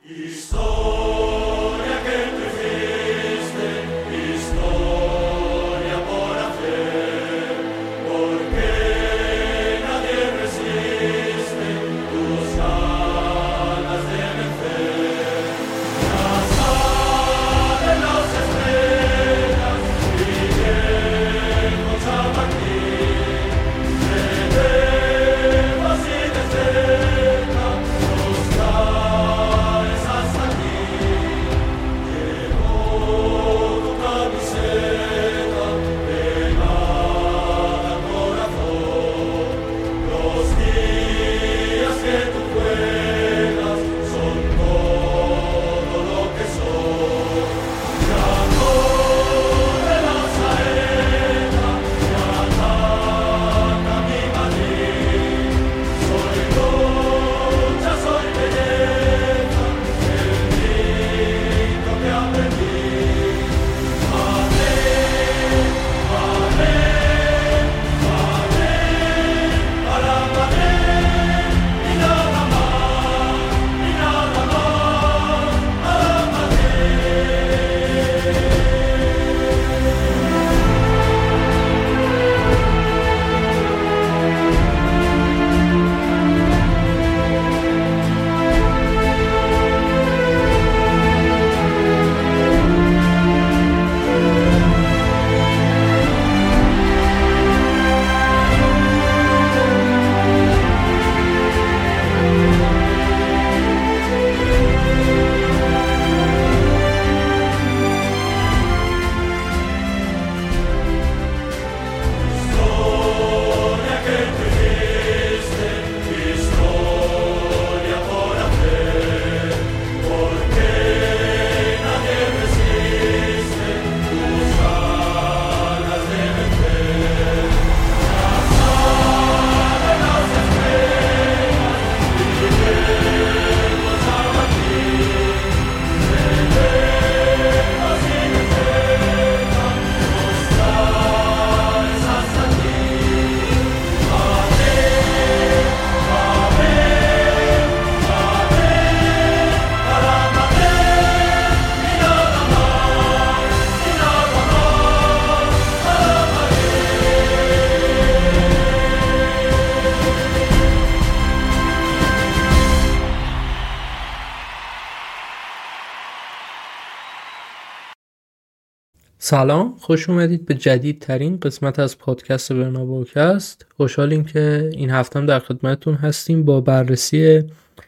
سلام، خوش اومدید به جدیدترین قسمت از پادکست برنابوکست. خوشحالیم که این هفته هم در خدمتتون هستیم با بررسی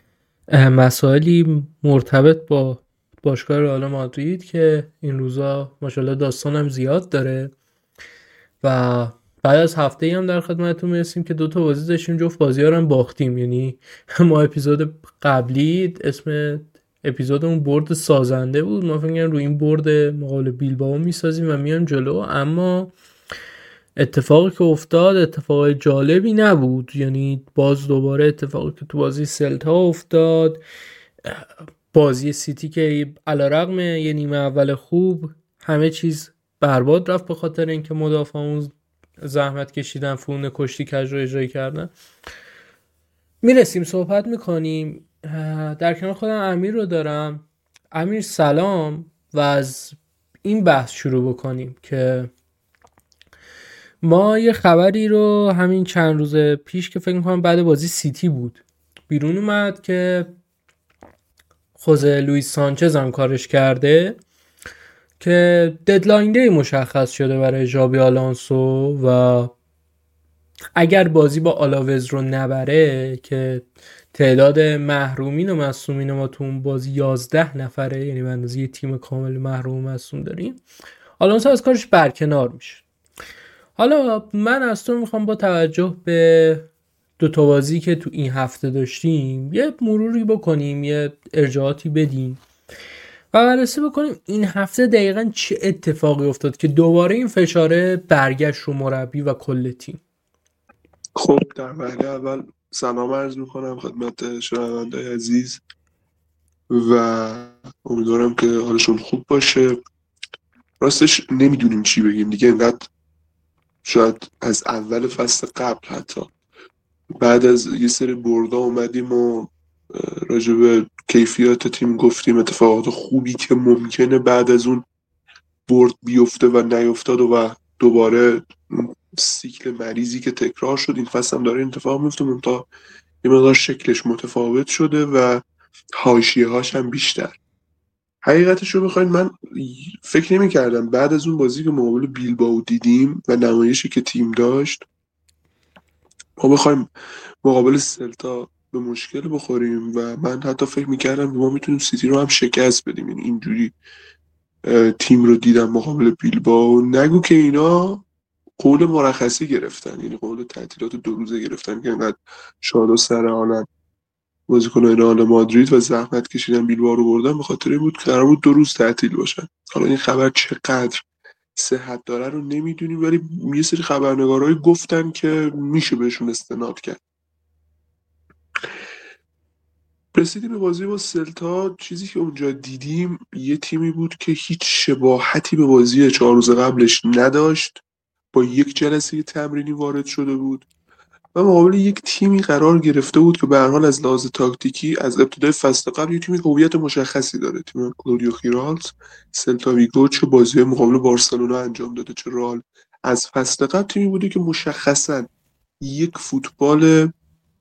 مسائلی مرتبط با باشگاه رئال مادرید که این روزا ماشاءالله داستانم زیاد داره و بعد از هفته‌ای هم در خدمتتون میرسیم که 2 تا بازی داشتیم، جفت بازی‌ها رو هم باختیم. یعنی ما اپیزود قبلی اسم اپیزودمون برد سازنده بود، ما فکر کنم روی این برد مقابل بیلبائو میسازیم و میایم جلو، اما اتفاقی که افتاد اتفاق جالبی نبود. یعنی باز دوباره اتفاقی که تو بازی سلتا افتاد، بازی سیتی که علیرغم یه نیمه اول خوب همه چیز برباد رفت به خاطر اینکه مدافعون زحمت کشیدن، فون کشتی کج رو اجرا کردن. میرسیم صحبت میکنیم. در کنار خودم امیر رو دارم. امیر سلام. و از این بحث شروع بکنیم که ما یه خبری رو همین چند روز پیش که فکر میکنم بعد بازی سیتی بود بیرون اومد که خوزه لوئیس سانچز هم کارش کرده که ددلاین دی مشخص شده برای ژابی آلونسو و اگر بازی با آلاوز رو نبره که تعداد محرومین و مصدومین ما تو اون بازی 11 نفره، یعنی به اندازه یه تیم کامل محروم و مصدوم داریم، آلونسو از کارش برکنار میشه. حالا من از تو میخوام با توجه به 2 تا بازی که تو این هفته داشتیم یه مروری بکنیم، یه ارجاعاتی بدیم و بررسی بکنیم این هفته دقیقاً چه اتفاقی افتاد که دوباره این فشاره برگشت رو مربی و کل تیم. خب در وهله اول سلام عرض میکنم خدمت شنونده‌های عزیز و امیدوارم که حالشون خوب باشه. راستش نمیدونیم چی بگیم دیگه، اینقدر شاید از اول فصل قبل حتی بعد از یه سری بردا اومدیم و راجع به کیفیت تیم گفتیم، اتفاقات خوبی که ممکنه بعد از اون برد بیفته و نیفتاد و دوباره سیکل مریضی که تکرار شد این فصل هم داره اتفاق میفته، منتها یه مقدار شکلش متفاوت شده و حاشیه هاش هم بیشتر. حقیقتش رو بخواید من فکر نمی کردم بعد از اون بازی که مقابل بیلبائو دیدیم و نمایشی که تیم داشت ما بخوایم مقابل سلتا به مشکل بخوریم و من حتی فکر میکردم ما میتونیم سیتی رو هم شکست بدیم. یعنی اینجوری تیم رو دیدم مقابل بیلبائو. نگو که اینا قول مرخصی گرفتن، یعنی قول تعطیلات 2 روزه گرفتن که انقدر شاد و سر حالن بازیکنان رئال مادرید و زحمت کشیدن بیلبائو رو بردن، به خاطر این بود که قرار بود 2 روز تعطیل باشن. حالا این خبر چقدر صحت داره رو نمیدونیم، ولی یه سری خبرنگارایی گفتن که میشه بهشون استناد کرد. رسیدیم به بازی با سلتا. چیزی که اونجا دیدیم یه تیمی بود که هیچ شباهتی به بازی 4 روز قبلش نداشت، با یک جلسه تمرینی وارد شده بود و مقابل یک تیمی قرار گرفته بود که به هر حال از لحاظ تاکتیکی از ابتدای فصل قبل یک تیمی هویت مشخصی داره. تیم کلودیو خیرالز، سلتا ویگو، چه بازی مقابل بارسلونا انجام داده چه رئال، از فصل قبل تیمی بوده که مشخصاً یک فوتبال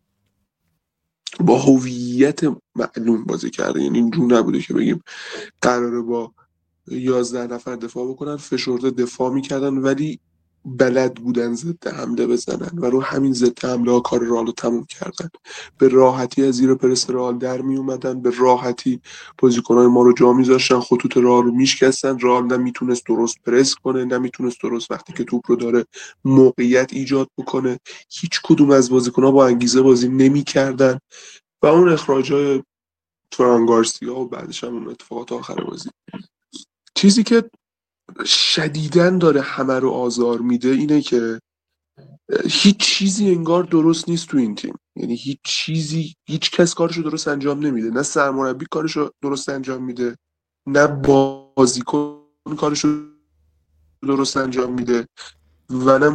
با هویت معلوم بازی کرده. یعنی اینجور نبوده که بگیم قراره با 11 نفر دفاع بکنن، فشرده دفاع میکردن ولی بلد بودن ضد حمله بزنن و رو همین ضد حمله ها کار رئال رو تموم کردن. به راحتی از زیر پرس رئال در می اومدن، به راحتی بازیکنان ما رو جا میذاشتن، خطوط رئال رو میشکستن. رئال نمیتونست درست پرس کنه، نمیتونست درست وقتی که توپ رو داره موقعیت ایجاد بکنه. هیچ کدوم از بازیکن‌ها با انگیزه بازی نمیکردن و اون اخراجای فران گارسیا و بعدش هم اون اتفاقات آخر بازی، چیزی که شدیداً داره همه رو آزار میده اینه که هیچ چیزی انگار درست نیست تو این تیم. یعنی هیچ چیزی، هیچ کس کارشو درست انجام نمیده. نه سرمربی کارشو درست انجام میده، نه بازیکن کارشو درست انجام میده و نه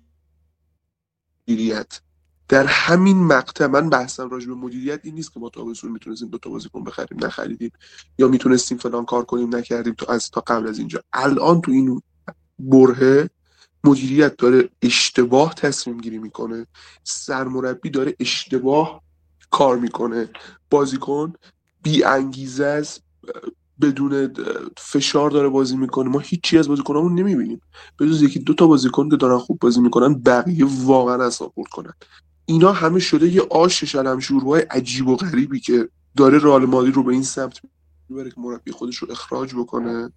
مدیریت. در همین مقطع من بحثم راجع به مدیریت این نیست که ما تابستون میتونستیم 2 تا بازیکن بخریم نخریدیم، یا میتونستیم فلان کار کنیم نکردیم تا قبل از اینجا. الان تو این برهه مدیریت داره اشتباه تصمیم گیری میکنه، سرمربی داره اشتباه کار میکنه، بازیکن بی انگیزه است، بدون فشار داره بازی میکنه. ما هیچی از بازیکنامون نمیبینیم به جز 1-2 تا بازیکن که دارن خوب بازی میکنن، بقیه واقعا اعصاب خورد کنن. اینا همه شده یه آش شلمشورهای عجیب و غریبی که داره رئال مادرید رو به این سمت میبره که مربی خودش رو اخراج بکنه.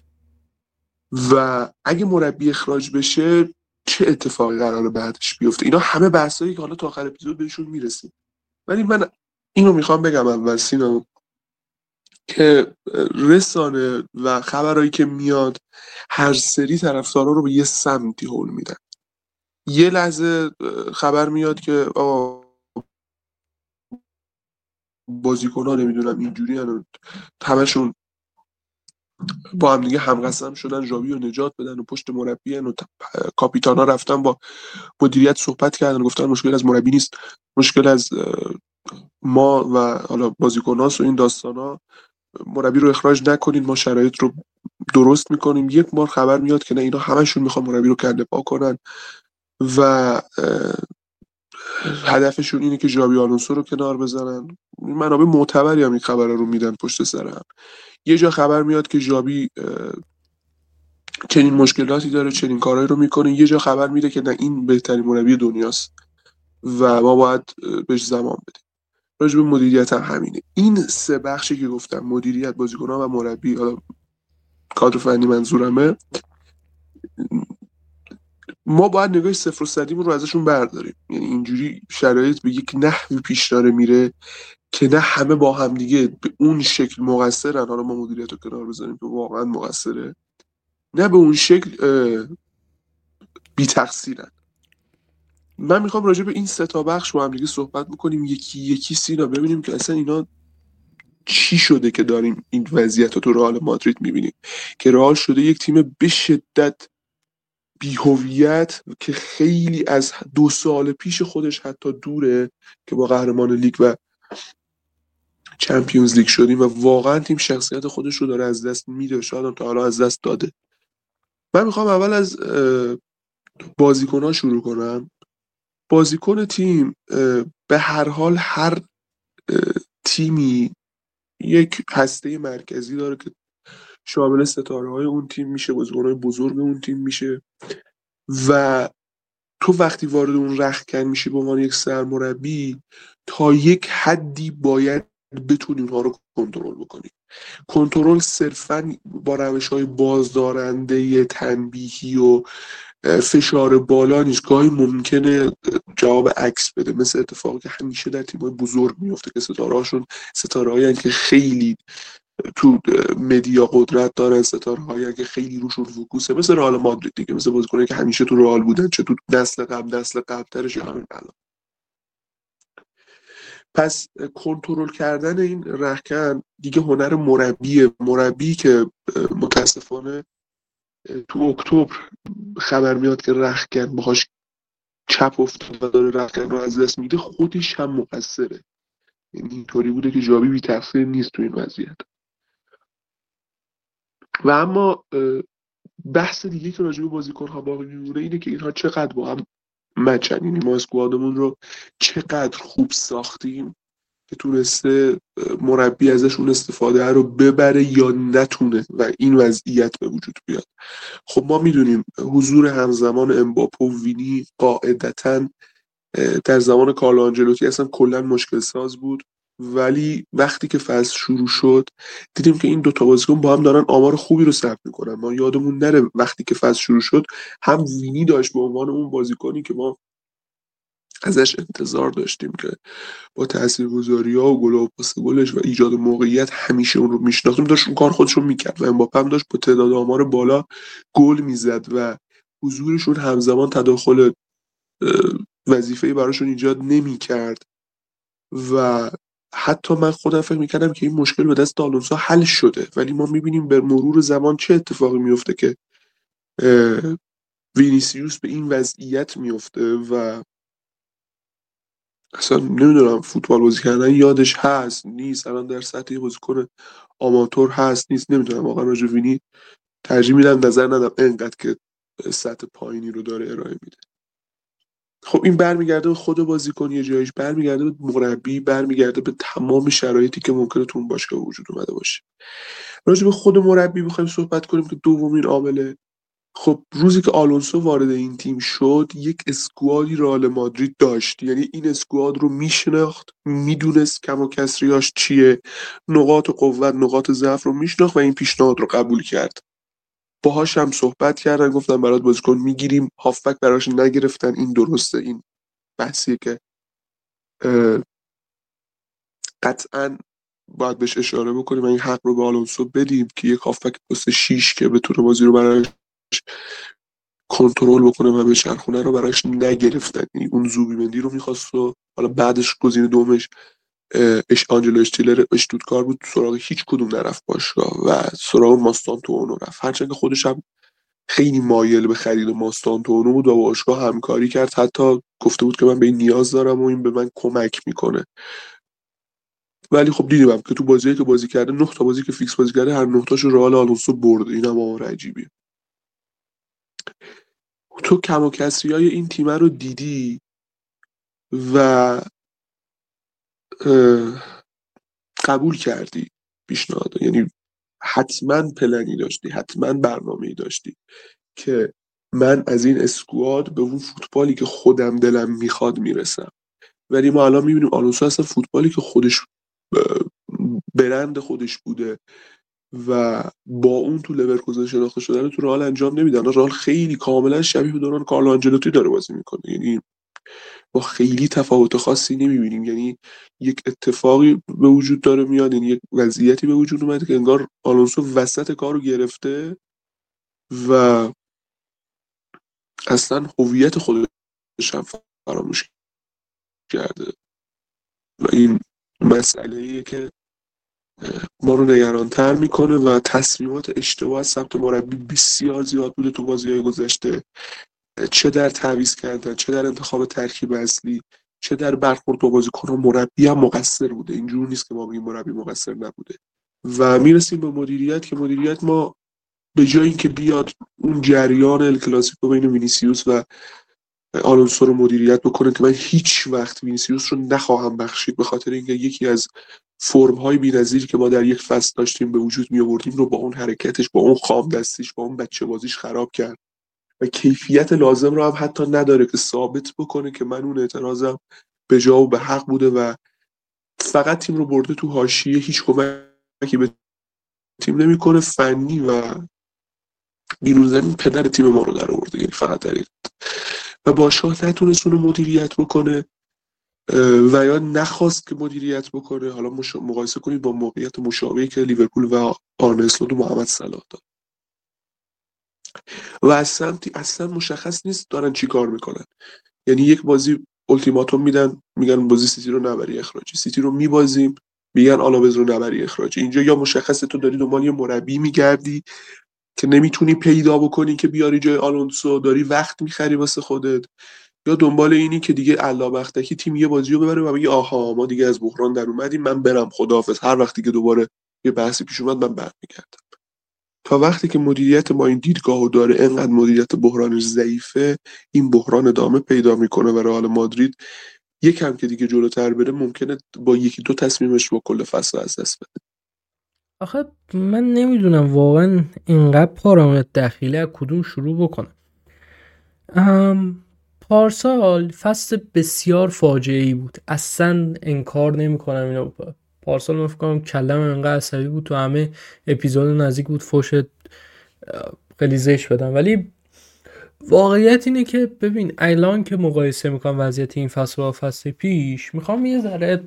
و اگه مربی اخراج بشه چه اتفاقی قراره بعدش بیفته؟ اینا همه بحثایی که حالا تا آخر اپیزود بهشون میرسیم. ولی من اینو میخوام بگم اول سینا، که رسانه و خبرایی که میاد هر سری طرفدارا رو به یه سمتی هول میدن. یه لحظه خبر میاد که بازیکن‌ها نمیدونم اینجوری همشون با هم دیگه همقسم شدن ژاوی رو نجات بدن و پشت مربی و کاپیتانا رفتن با مدیریت صحبت کردن، گفتن مشکل از مربی نیست، مشکل از ما و حالا بازیکناست و این داستانا، مربی رو اخراج نکنین، ما شرایط رو درست میکنیم. یک بار خبر میاد که نه، اینا همشون میخوان مربی رو کله پا کنن و هدفشون اینه که ژابی آلونسو رو کنار بزنن. منابع معتبری هم این خبر رو میدن پشت سر هم. یه جا خبر میاد که ژابی چنین مشکلاتی داره، چنین کارهایی رو میکنه. یه جا خبر میده که نه، این بهترین مربی دنیاست و ما باید بهش زمان بدیم. راجع به مدیریت هم همینه. این 3 بخشی که گفتم، مدیریت، بازیکن‌ها و مربی، حالا کادر فنی منظورمه، ما باید نگاه 0 و 100 رو ازشون برداریم. یعنی اینجوری شرایط به یک نحوی پیش داره میره که نه همه با هم دیگه به اون شکل مقصرن، حالا ما مدیریت رو کنار بذاریم که واقعا مقصره، نه به اون شکل بی تقصیرن. من میخوام راجع به این 3 تا بخش با هم دیگه صحبت بکنیم، یکی یکی سینا، ببینیم که اصلا اینا چی شده که داریم این وضعیت رو تو رئال مادرید میبینیم که رئال شده یک تیم به شدت بی‌هویت که خیلی از 2 سال پیش خودش حتی دوره که با قهرمان لیگ و چمپیونز لیگ شدیم و واقعا تیم شخصیت خودش رو داره از دست میده، شاید هم تا حالا از دست داده. من میخوام اول از بازیکن‌ها شروع کنم. بازیکن تیم به هر حال هر تیمی یک هسته مرکزی داره که شامل ستاره‌های اون تیم میشه، بازیکن‌های بزرگ اون تیم میشه و تو وقتی وارد اون رختکن میشی به عنوان یک سرمربی تا یک حدی باید بتونی اونها رو کنترل بکنی. کنترل صرفاً با روش‌های بازدارنده تنبیهی و فشار بالا نیست. گاهی ممکنه جواب عکس بده، مثل اتفاقی که همیشه در تیم‌های بزرگ میفته که ستاره‌هایی که خیلی تو مدیا قدرت دارن، ستاره‌هایی که خیلی روشون فوکوسه، مثل رئال مادرید دیگه، مثل بازیکنایی که همیشه تو رئال بودن، چه تو نسل قبل‌ترش یا همین الان. پس کنترل کردن این رختکن دیگه هنر مربی که متاسفانه تو اکتبر خبر میاد که رختکن باهاش چپ افتاد و داره رختکن رو از دست میده، خودش هم مقصره. یعنی اینطوری بوده که جابی بی تقصیر نیست تو این وضعیت. و اما بحث دیگه که راجع به بازیکن‌ها باقی میمونه اینه که اینها چقدر با هم مچن. یعنی ما اسکوادمون رو چقدر خوب ساختیم که تونسته مربی ازشون استفاده رو ببره یا نتونه و این وضعیت به وجود بیاد. خب ما میدونیم حضور همزمان امباپه و وینی قاعدتاً در زمان کارلو آنجلوتی اصلا کلا مشکل ساز بود، ولی وقتی که فصل شروع شد دیدیم که این دوتا بازیکن با هم دارن آمار خوبی رو ثبت میکنن. ما یادمون نره وقتی که فصل شروع شد هم وینی داشت به عنوان اون بازیکنی که ما ازش انتظار داشتیم که با تاثیرگذاری‌ها و گل و پاس گلش و ایجاد موقعیت همیشه اون رو میشناختیم، داشت اون کار خودش رو میکرد و امباپه هم داشت با تعداد آمار بالا گل میزد و حضورشون همزمان تداخل وظیفه‌ای براشون ایجاد نمی‌کرد و حتی من خودم فکر می‌کردم که این مشکل به دست آلونسو حل شده، ولی ما می‌بینیم به مرور زمان چه اتفاقی میفته که وینیسیوس به این وضعیت میفته و اصلا نمیدونم فوتبال بازی کردن یادش هست نیست، الان در سطح یه بازیکن آماتور هست نیست، نمیدونم واقعا راجع وینی ترجیح میدم نظر ندم انقدر که سطح پایینی رو داره ارائه میده. خب این برمیگرده به خود بازیکن، یه جایش برمیگرده به مربی، برمیگرده به تمام شرایطی که ممکنه تو اون باشگاه وجود اومده باشه. راجع به خود مربی بخوایم صحبت کنیم که دومین عامله، خب روزی که آلونسو وارد این تیم شد یک اسکوادی رئال مادرید داشت، یعنی این اسکواد رو میشناخت، میدونست کم و کسریاش چیه، نقاط قوت نقاط ضعف رو میشناخت و این پیشنهاد رو قبول کرد. باهاش هم صحبت کردن، گفتن برات بازیکن میگیریم، هافبک براش نگرفتن. این درسته، این بحثیه که قطعاً باید بهش اشاره بکنیم و این حق رو به آلونسو بدیم که یک هافبک پست 6 که بتونه بازی رو براش کنترل بکنه و بچرخونه رو براش نگرفتن. یعنی اون زوبیمندی رو میخواست و حالا بعدش گزینه دومش آنجلو اشتیلر اشتوتگارت بود، سراغ هیچ کدوم نرفت باشگاه و سراغ ماستانتوئونو رفت، هرچند که خودش هم خیلی مایل به خرید ماستانتوئونو بود و با باشگاه همکاری کرد، حتی گفته بود که من به این نیاز دارم و این به من کمک میکنه. ولی خب دیدیم که تو بازیایی که بازی کرده 9 تا بازی که فیکس بازی کرده هر 9 تاشو رئال آلونسو برده. اینم آمار عجیبیه. تو کم و کسریای این تیم رو دیدی و قبول کردی پیشنهاد، یعنی حتما پلنی داشتی، حتما برنامه‌ای داشتی که من از این اسکواد به اون فوتبالی که خودم دلم میخواد میرسم. ولی ما الان میبینیم آلونسو اصلا فوتبالی که خودش برند خودش بوده و با اون تو لورکوزن شناخته شده رو تو رئال انجام نمیدن. رئال خیلی کاملا شبیه به دوران کارلو آنجلوتی داره بازی میکنه، یعنی ما خیلی تفاوت خاصی نمیبینیم. یعنی یک اتفاقی به وجود داره میاد، یعنی یک وضعیتی به وجود اومده که انگار آلونسو وسط کارو گرفته و اصلا هویت خودش هم فراموش کرده و این مسئله‌ایه که ما رو نگرانتر میکنه و تصمیمات اشتباه از سمت مربی بسیار زیاد بوده تو بازی‌های گذشته، چه در تعویض کردن، چه در انتخاب ترکیب اصلی، چه در برخورد با بازیکن‌ها مربی هم مقصر بوده. اینجور نیست که ما بگیم مربی مقصر نبوده. و میرسیم به مدیریت که مدیریت ما به جای اینکه بیاد اون جریان الکلاسیکو بین وینیسیوس و آلونسو رو مدیریت بکنه که من هیچ وقت وینیسیوس رو نخواهم بخشید، به خاطر اینکه یکی از فرم‌های بی‌نظیری که ما در یک فصل داشتیم به وجود می آوردیم رو با اون حرکتش، با اون خام دستیش، با اون بچه بازیش خراب کرد و کیفیت لازم رو هم حتی نداره که ثابت بکنه که من اون اعتراضم به جا و به حق بوده و فقط تیم رو برده تو حاشیه، هیچ کمکی به تیم نمیکنه. فنی و بیرون زمین پدر تیم ما رو در آورده، یعنی فقط در و باشگاه نتونست اون رو مدیریت بکنه و یا نخواست که مدیریت بکنه. حالا مقایسه کنید با موقعیت مشابهی که لیورپول و آرن اسلوت و محمد صلاح داد و از سمتی اصلا مشخص نیست دارن چی کار میکنن. یعنی یک بازی التیماتوم میدن، میگن بازی سیتی رو نبری اخراجی، سیتی رو میبازیم میگن آلاوز رو نبری اخراجی. اینجا یا مشخصه تو داری دنبال یه مربی میگردی که نمیتونی پیدا بکنی که بیاری جای آلونسو، داری وقت میخری واسه خودت، یا دنبال اینی که دیگه علابختکی تیم یه بازی رو ببره و بگی آها ما دیگه از بحران در اومدیم، من برم خداحافظ، هر وقتی که دوباره یه بحثی پیش اومد من برمیگردم. تا وقتی که مدیریت ما این دیدگاهو داره، انقدر مدیریت بحرانش ضعیفه، این بحران ادامه پیدا میکنه و رئال مادرید یکم که دیگه جلوتر بره ممکنه با یکی دو تصمیمش با کل فصل از دست بده. آخه من نمیدونم واقعا اینقدر پارامتر دخیله از کدوم شروع بکنم. پارسال فصل بسیار فاجعه‌ای بود، اصلا انکار نمی‌کنم اینو. پارسال من فکر کنم کلم انقدر عصبی بود تو همه اپیزود نزدیک بود فوش خیلی زشت بدم، ولی واقعیت اینه که ببین الان که مقایسه میکنم وضعیت این فصل با فصل پیش، میخوام یه ذره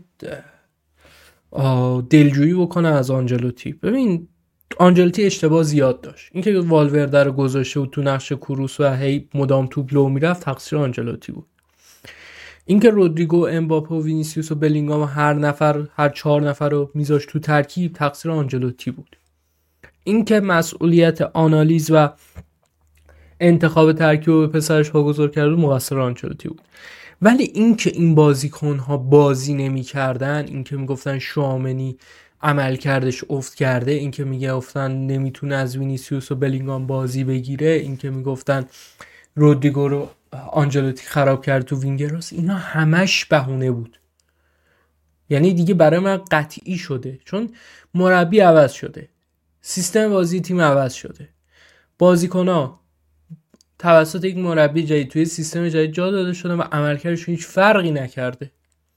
دلجویی بکنه از آنجلوتی. ببین آنجلوتی اشتباه زیاد داشت. اینکه والورده رو گذاشته بود تو نقش کروس و هی مدام توپ لو میرفت تقصیر آنجلوتی بود. اینکه رودریگو، امباپه و وینیسیوس و بلینگام هر 4 نفر رو میذاش تو ترکیب تقصیر آنجلوتی بود. اینکه مسئولیت آنالیز و انتخاب ترکیب رو به پسرش واگذار کرد مقصر آنچلوتی بود. ولی اینکه این بازیکن‌ها بازی نمی‌کردن، اینکه میگفتن شوامنی عمل کردش افت کرده، اینکه میگفتن نمیتونه از وینیسیوس و بلینگام بازی بگیره، اینکه میگفتن رودریگو رو آنجلوتی خراب کرد تو وینگراس، اینا همش بهونه بود. یعنی دیگه برای من قطعی شده، چون مربی عوض شده، سیستم بازی تیم عوض شده، بازیکن‌ها توسط یک مربی جدید توی سیستم جدید جا داده شدن و عملکردشون هیچ فرقی نکرده.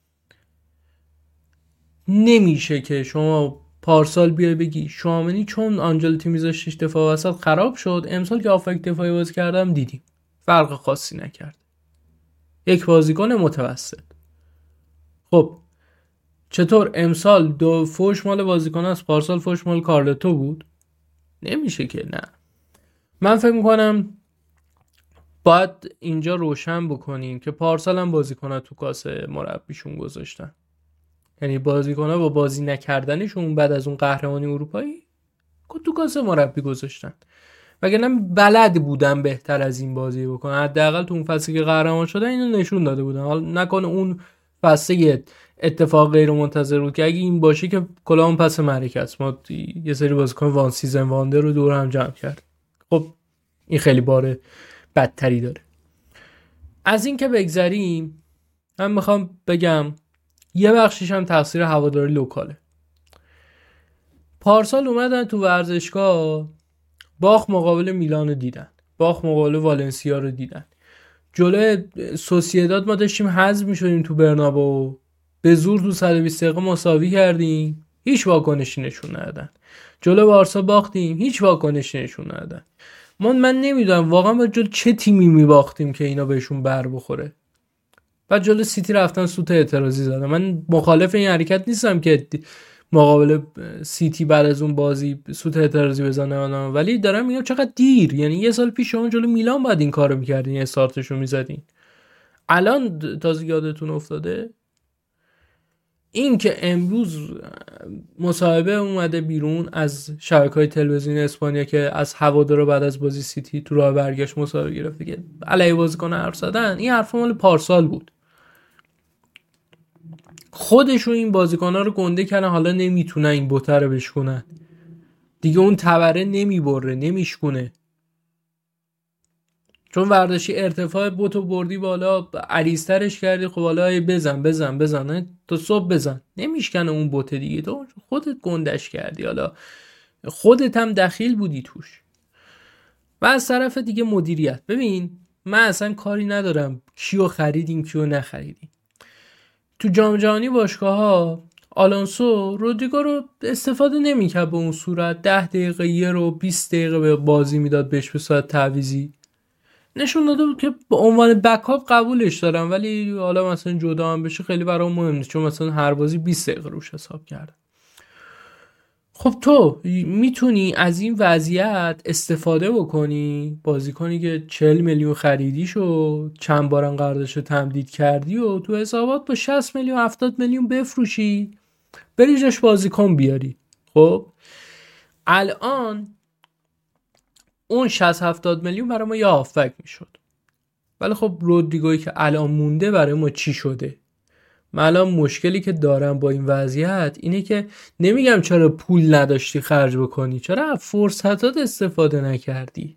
نمیشه که شما پارسال بیای بگی شوامنی چون آنجلوتی میذاشتش دفاع وسط خراب شد، امسال که آفک دفاعی بازی کردم دیدیم فرق خاصی نکرد. یک بازیکن متوسط. خب چطور امسال دو فوش مال بازیکن است، پارسال فوش مال کارلتو بود؟ نمیشه که. نه، من فکر میکنم باید اینجا روشن بکنیم که پارسال هم بازیکن‌ها تو کاسه مربیشون گذاشتن. یعنی بازیکن‌ها با بازی نکردنشون بعد از اون قهرمانی اروپایی تو کاسه مربی گذاشتن، وگرنه بلد بودن بهتر از این بازی بکنن. حداقل تو اون فصلی که قهرمان شدن اینو نشون داده بودن. حالا نکنه اون فصل اتفاق غیر منتظر بود که اگه این باشه که کلام پس معرکه است. ما یه سری بازیکن وان سیزن واندر رو دور هم جمع کرد. خب این خیلی باره بدتری داره. از این که بگذریم، من میخوام بگم یه بخشش هم تقصیر هواداری لوکاله. پارسال اومدن تو ورزشگاه باخ مقابل میلان رو دیدن، باخ مقابل والنسیا رو دیدن، جلوی سوسییداد ما داشتیم حذف میشدیم تو برنابو، به زور تو 120 دقیقه مساوی کردیم، هیچ واکنشی نشون ندادن. جلوی بارسا باختیم، هیچ واکنشی نشون ندادن. من نمیدونم واقعا با جلو چه تیمی میباختیم که اینا بهشون بر بخوره. بعد جلو سیتی رفتن سوت اعتراضی زدن. من مخالف این حرکت نیستم که مقابل سیتی بعد از اون بازی سوت اعتراضی بزنه، ولی دارم میگم چقدر دیر. یعنی یه سال پیش شما جلو میلان بعد این کارو میکردین، استارتشو میزدین. الان تازه یادتون افتاده؟ این که امروز مصاحبه اومده بیرون از شبکه‌های تلویزیونی اسپانیا که از هوادارا بعد از بازی سیتی تو راه برگشت مصاحبه گرفته که علیه بازیکن حرف زدن، این حرف مال پارسال بود. خودشون این بازیکن‌ها رو گنده کردن، حالا نمیتونن این بوته رو بشکنن دیگه، اون تبره نمیبره نمیشکنه، چون ورداشی ارتفاع بوتو بردی بالا، عریض‌ترش کردی، خب حالا بزن تا صبح بزن، نمیشکنه اون بوته دیگه، تو خودت گندش کردی، حالا خودت هم دخیل بودی توش. و از طرف دیگه مدیریت، ببین من اصلا کاری ندارم کیو خریدیم کیو نخریدیم. تو جام جهانی باشگاه‌ها آلونسو رودریگو رو استفاده نمی‌کرد به اون صورت، 10 دقیقه یه رو 20 دقیقه به بازی میداد بهش به صورت تعویضی، نشون داده بود که به عنوان بکاپ قبولش دارم، ولی حالا مثلا جدا هم بشه خیلی برام مهم نیست، چون مثلا هر بازی 20 دقیقه روش حساب کرده. خب تو میتونی از این وضعیت استفاده بکنی، بازیکنی که 40 میلیون خریدیشو چند بارم قراردادشو تمدید کردی و تو حسابات با 60 میلیون 70 میلیون بفروشی، بری جاش بازیکن بیاری. خب الان اون 60 70 میلیون برای ما یه هافبک میشد، ولی خب رودریگویی که الان مونده برای ما چی شده؟ من الان مشکلی که دارم با این وضعیت اینه که نمیگم چرا پول نداشتی خرج بکنی، چرا فرصتات استفاده نکردی.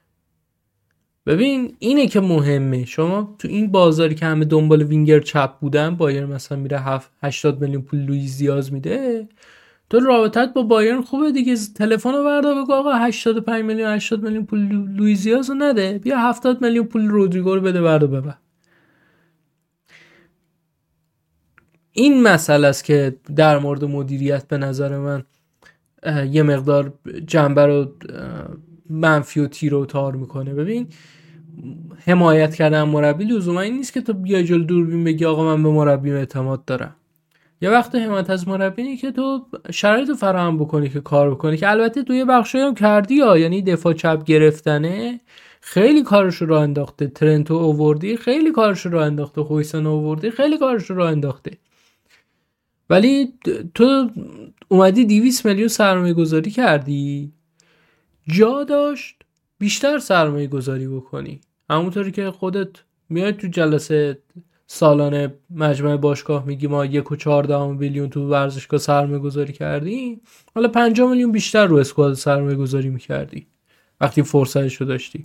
ببین اینه که مهمه، شما تو این بازاری که همه دنبال وینگر چپ بودن، بایر مثلا میره 80 میلیون پول لوئیس دیاز میده، تو رابطت با بایرن خوبه دیگه، تلفن رو بردار بگو آقا 85 میلیون 80 میلیون پول لوئیس دیاز رو نده، بیا 70 میلیون پول رودریگو رو بده بردار ببر. این مسئله است که در مورد مدیریت به نظر من یه مقدار جنبه رو منفی و تیر و تار میکنه. ببین حمایت کردن مربی لزوما این نیست که تو بیا جلو دوربین بگی آقا من به مربیم اعتماد دارم. یه وقت حمایت از مربی اینه که تو شرایط فراهم بکنی که کار بکنی، که البته تو یه بخشایی هم کردی ها، یعنی دفاع چپ گرفتنه خیلی کارشو راه انداخته، ترنتو اووردی خیلی کارشو راه انداخته، خویسن اووردی خیلی کارشو راه انداخته، ولی تو اومدی 200 میلیون سرمایه گذاری کردی، جا داشت بیشتر سرمایه گذاری بکنی. همونطوری که خودت میاد تو جلسه سالانه مجمع باشگاه میگی ما 1.4 میلیون تو ورزشگاه سرمایه گذاری کردی، حالا 5 میلیون بیشتر رو اسکواد سرمایه گذاری میکردی وقتی فرصتشو داشتی.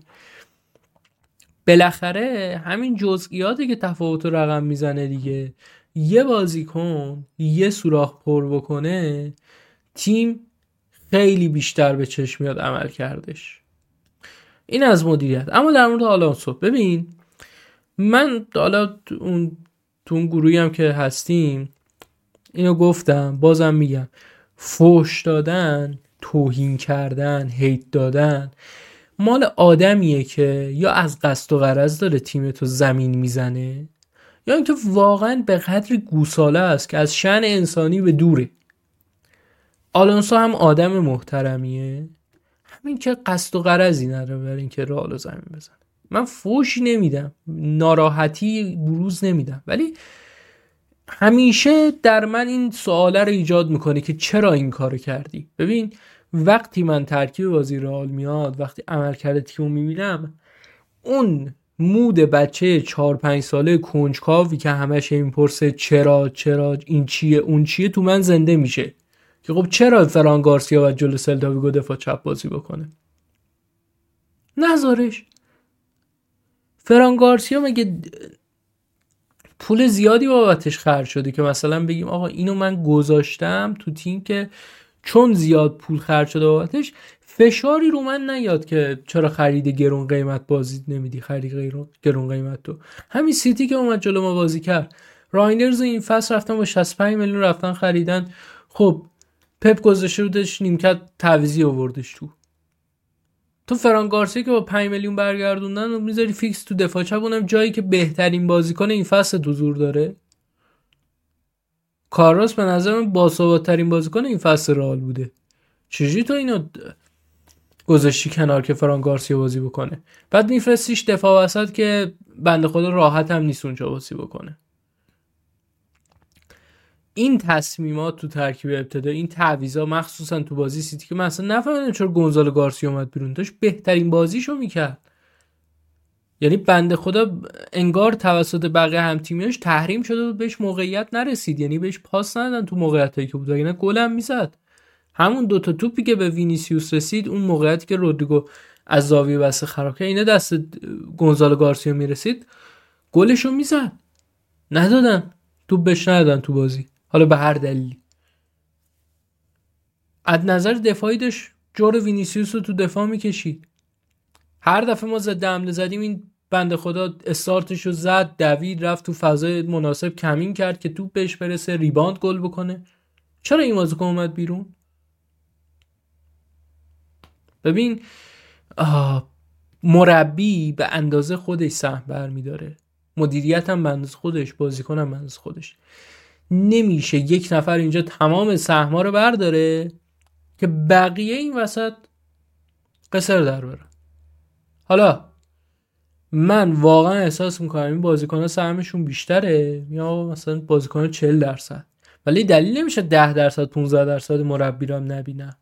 بالاخره همین جزئیاتی که تفاوت رقم میزنه دیگه. یه بازیکن یه سوراخ پر بکنه، تیم خیلی بیشتر به چشم میاد عمل کردش. این از مدیریت. اما در مورد آلونسو، ببین من حالا تو اون گروهی هم که هستیم اینو گفتم، بازم میگم، فحش دادن، توهین کردن، هیت دادن مال آدمیه که یا از قصد و غرض داره تیمتو زمین میزنه، یا اینکه واقعا به قدر گوساله است که از شأن انسانی به دوره. آلونسو هم آدم محترمیه، همین که قصد و غرضی نداره برای اینکه رئال زمین بزنه. من فوشی نمیدم، ناراحتی بروز نمیدم، ولی همیشه در من این سواله رو ایجاد میکنه که چرا این کارو کردی. ببین وقتی من ترکیب بازی رئال میاد، وقتی عملکرد تیمو میبینم، اون مود بچه 4-5 ساله کنجکاوی که همش این پرسه چرا این چیه اون چیه تو من زنده میشه که خب چرا فران گارسیا باید جلو سلتا ویگو دفاع چپ بازی بکنه؟ نذارش. فران گارسیا مگه پول زیادی بابتش خرج شده که مثلا بگیم آقا اینو من گذاشتم تو تیم که چون زیاد پول خرج شده بابتش فشاری رو من نیاد که چرا خرید گرون قیمت بازی نمیدی، خرید گرون قیمت تو. همین سیتی که اومد جلو ما بازی کرد، رایندرز این فصل رفتن با 65 میلیون رفتن خریدن، خب پپ گذاشته بودش نیمکت تعویضی آوردش تو فران گارسیا که با 5 میلیون برگردوندن و میذاری فیکس تو دفاع چپ، اونم جایی که بهترین بازیکن این فصل حضور داره. کاراس به نظر من باثبات‌ترین بازیکن این فصل رئال بوده، چجوری تو اینو گذاشتی کنار که فران گارسیا بازی بکنه؟ بعد میفرستیش دفاع وسط که بنده خدا راحت هم نیست اونجا بازی بکنه. این تصمیمات تو ترکیب ابتدا، این تعویضا مخصوصا تو بازی سیتی که مثلا نفهمیدم چرا گونزالو گارسیا اومد بیرون، داشت بهترین بازیشو میکرد. یعنی بنده خدا انگار توسط بقیه هم تیمیاش تحریم شده بود، بهش موقعیت نرسید، یعنی بهش پاس ندادن تو موقعیتایی که بود، وگرنه گلم میزد. همون دوتا توپی که به وینیسیوس رسید، اون موقعیتی که رودریگو از زاویه بسته خراب کرد، اینا دست گونزالو گارسیا میرسید گلشو میزد. ندادن، توپ بهش ندادن تو بازی، حالا به هر دلیلی. از نظر دفاعی داشت جور وینیسیوس رو تو دفاع میکشید. هر دفعه ما ضد حمله زدیم این بنده خدا استارتشو زد، دوید رفت تو فضای مناسب کمین کرد که توپ بهش برسه، ریباند گل بکنه. چرا این بازیکن اومد بیرون؟ ببین مربی به اندازه خودش سهم برمیداره، مدیریت هم به اندازه خودش، بازیکن هم به اندازه خودش. نمیشه یک نفر اینجا تمام سهم‌ها رو برداره که بقیه این وسط قصر در بره. حالا من واقعا احساس میکنم این بازیکن‌ها سهمشون بیشتره، یا مثلا بازیکن‌ها 40%، ولی دلیل نمیشه 10% 15% مربی رو هم نبینم.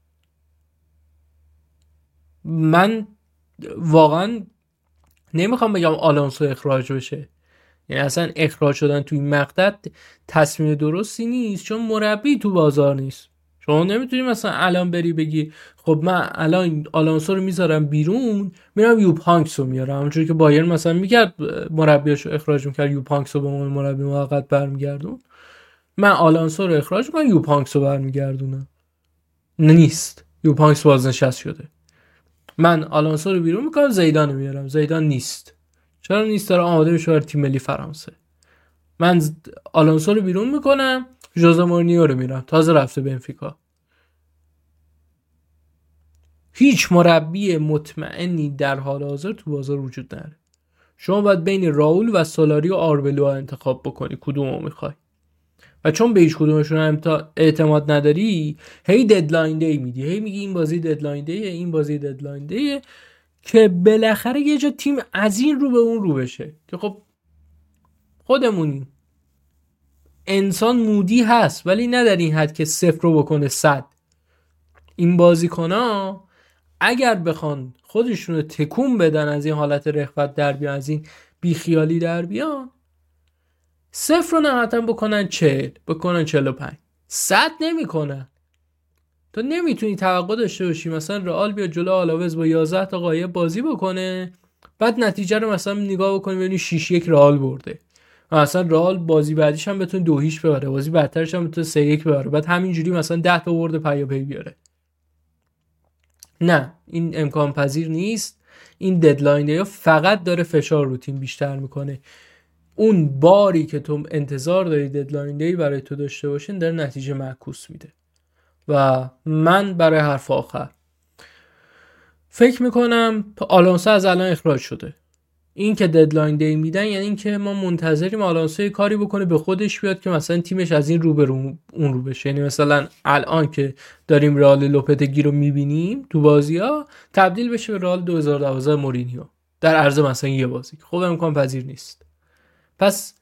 من واقعا نمیخوام بگم آلونسو اخراج بشه، یعنی اصلا اخراج شدن توی این مقطع تصمیم درستی نیست، چون مربی تو بازار نیست. شما نمیتونی مثلا الان بری بگی خب من الان آلونسو رو میذارم بیرون، میرم یوب هانکس رو میارم، همونجوری که بایرن مثلا میکرد مربیاشو اخراج میکرد، یوب هانکس رو به عنوان مربی موقت برمیگردون. من آلونسو رو اخراج میکنم، یوب هانکس رو برمیگردونم. نیست، یوب هانکس بازنشسته شده. من آلونسو رو بیرون میکنم، زیدان رو میارم. زیدان نیست. چرا نیست؟ داره آماده میشه برای تیم ملی فرانسه. من آلونسو رو بیرون میکنم، ژوزه مورینیو رو میرم، تازه رفته بنفیکا. هیچ مربی مطمئنی در حال حاضر تو بازار وجود نداره. شما باید بین راول و سولاری و آربلو انتخاب بکنی کدومو میخوای. و چون به هیچ کدومشون اعتماد نداری، هی ددلاین دی میدی، هی میگی این بازی ددلاین دیه، این بازی ددلاین دیه، که بالاخره یه جا تیم از این رو به اون رو بشه. که خب خودمونیم، انسان مودی هست، ولی نه در این حد که 0 رو بکنه 100. این بازیکن‌ها اگر بخوان خودشون رو تکون بدن، از این حالت رخوت در بیان، از این بیخیالی در بیان، 0 رو نهایتاً بکنن 40، بکنن 45، 100 نمیکنن. تو نمیتونی توقع داشته باشی مثلا رئال بیا جلو آلاوز با 11 تا قایب بازی بکنه، بعد نتیجه رو مثلا نگاه بکنی ببینی 6-1 رئال برده، مثلا رئال بازی بعدیش هم بتونه 2-0 ببره، بازی بعدترش هم بتونه 3-1 ببره، بعد همینجوری مثلا 10 تا برد پیاپی بیاره. نه، این امکان پذیر نیست. این ددلاین ها فقط داره فشار رو تیم بیشتر میکنه. اون باری که تو انتظار داری ددلاین دی برای تو داشته باشین داره نتیجه معکوس میده. و من برای حرف آخر فکر میکنم آلونسو از الان اخراج شده. این که ددلاین دی میدن یعنی این که ما منتظریم آلونسو کاری بکنه به خودش بیاد که مثلا تیمش از این رو به اون رو بشه. یعنی مثلا الان که داریم رئال لوپتگی رو میبینیم تو بازی‌ها، تبدیل بشه به رئال 2012 مورینیو در عرض مثلا یه بازی. خب امکان پذیر نیست. پس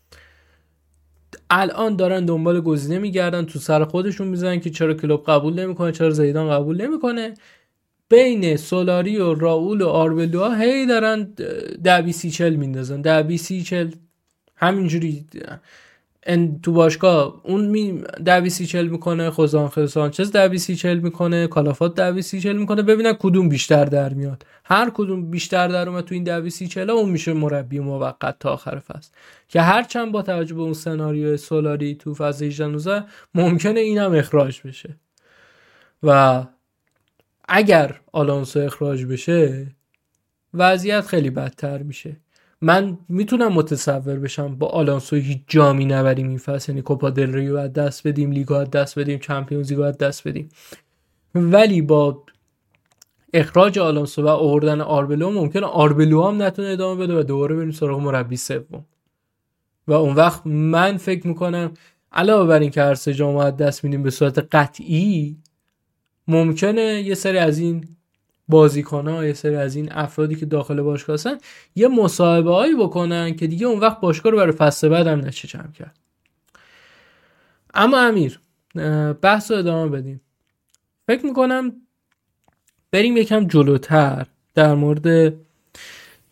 الان دارن دنبال گزینه میگردن، تو سر خودشون میزنن که چرا کلوب قبول نمیکنه، چرا زیدان قبول نمیکنه. بین سولاری و راول و آربلو هی دارن دبی سی چل میندازن، دبی سی چل. همینجوری تو باشگاه اون دبی سی چل میکنه، خوزانخه سانچز دبی سی چل میکنه، کالافات دبی سی چل میکنه، ببینن کدوم بیشتر در میاد. هر کدوم بیشتر در اومد تو این دبی سی چل اون میشه مربی موقت تا آخر فصل. که هرچند با توجه به اون سناریو سولاری تو فاز 18 ممکنه اینم اخراج بشه. و اگر آلونسو اخراج بشه وضعیت خیلی بدتر میشه. من میتونم متصور بشم با آلونسو هیچ جامی نبریم این فصل، یعنی کوپا دل ریو از دست بدیم، لیگو از دست بدیم، چمپیونز لیگو از دست بدیم، ولی با اخراج آلونسو و آوردن آربلو ممکنه آربلو هم نتونه ادامه بده و دوباره بریم سراغ مربی سوم. و اون وقت من فکر میکنم علاوه بر این که هر سه جام از دست میدیم به صورت قطعی، ممکنه یه سری از این بازیکن‌ها، یه سری از این افرادی که داخل باشگاه هستن یه مصاحبه‌ای بکنن که دیگه اون وقت باشگاه رو برای فصل بعد هم نشه جمع کرد. اما امیر، بحث رو ادامه بدیم. فکر میکنم بریم یکم جلوتر در مورد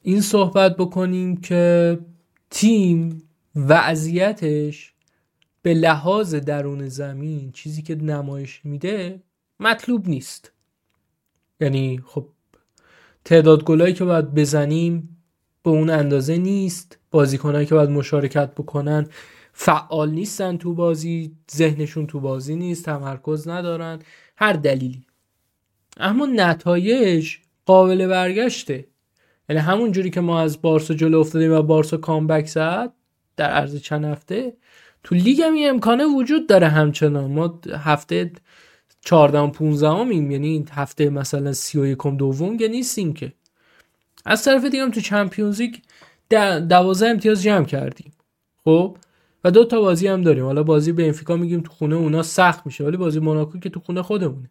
این صحبت بکنیم که تیم وضعیتش به لحاظ درون زمین چیزی که نمایش میده مطلوب نیست. یعنی خب تعداد گلایی که باید بزنیم به اون اندازه نیست، بازیکنایی که باید مشارکت بکنن فعال نیستن تو بازی، ذهنشون تو بازی نیست، تمرکز ندارن، هر دلیلی. اما نتایج قابل برگشته. یعنی همون جوری که ما از بارسا جلو افتادیم و بارسا کامبک زد در عرض چند هفته، تو لیگ هم این امکانه وجود داره همچنان. ما هفته 14 و 15 میم، یعنی هفته مثلا 31 دوم که نیستیم که. از طرف دیگه هم تو چمپیونز لیگ 12 امتیاز جمع کردیم. خب و 2 تا بازی هم داریم. حالا بازی بنفیکا میگیم تو خونه اونا سخت میشه، ولی بازی موناکو که تو خونه خودمونه.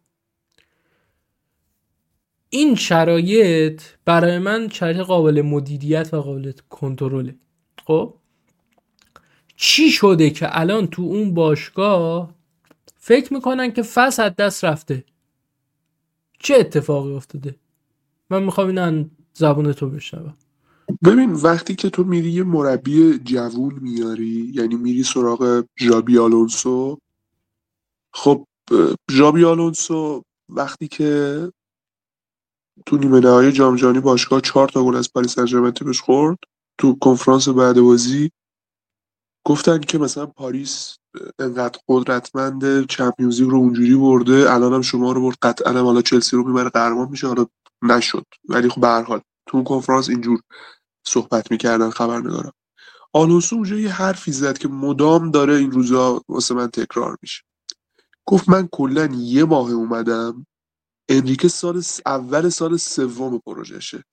این شرایط برای من شرایط قابل مدیریت و قابل کنترله. خب چی شده که الان تو اون باشگاه فکر میکنن که فصل از دست رفته؟ چه اتفاقی افتاده؟ من میخوام اینو زبون تو بشنوم. ببین وقتی که تو میری یه مربی جوون میاری، یعنی میری سراغ ژابی آلونسو، خب ژابی آلونسو وقتی که تو نیمه نهایی جام جهانی باشگاه 4 تا گل از پاریس سن ژرمن تیمش خورد، تو کنفرانس بعد بازی گفتن که مثلا پاریس انقدر قدرتمنده، چمپیونز لیگ رو اونجوری برده، الان هم شما رو برد، قطعا هم حالا چلسی رو میبره قهرمان میشه. حالا نشد، ولی خب به هر حال تو اون کنفرانس اینجور صحبت میکردن خبرنگارا. آلونسو اونجا یه حرفی زد که مدام داره این روزا واسه من تکرار میشه. گفت من کلا یه ماه اومدم، انریکه اول سال سوم پروژشه.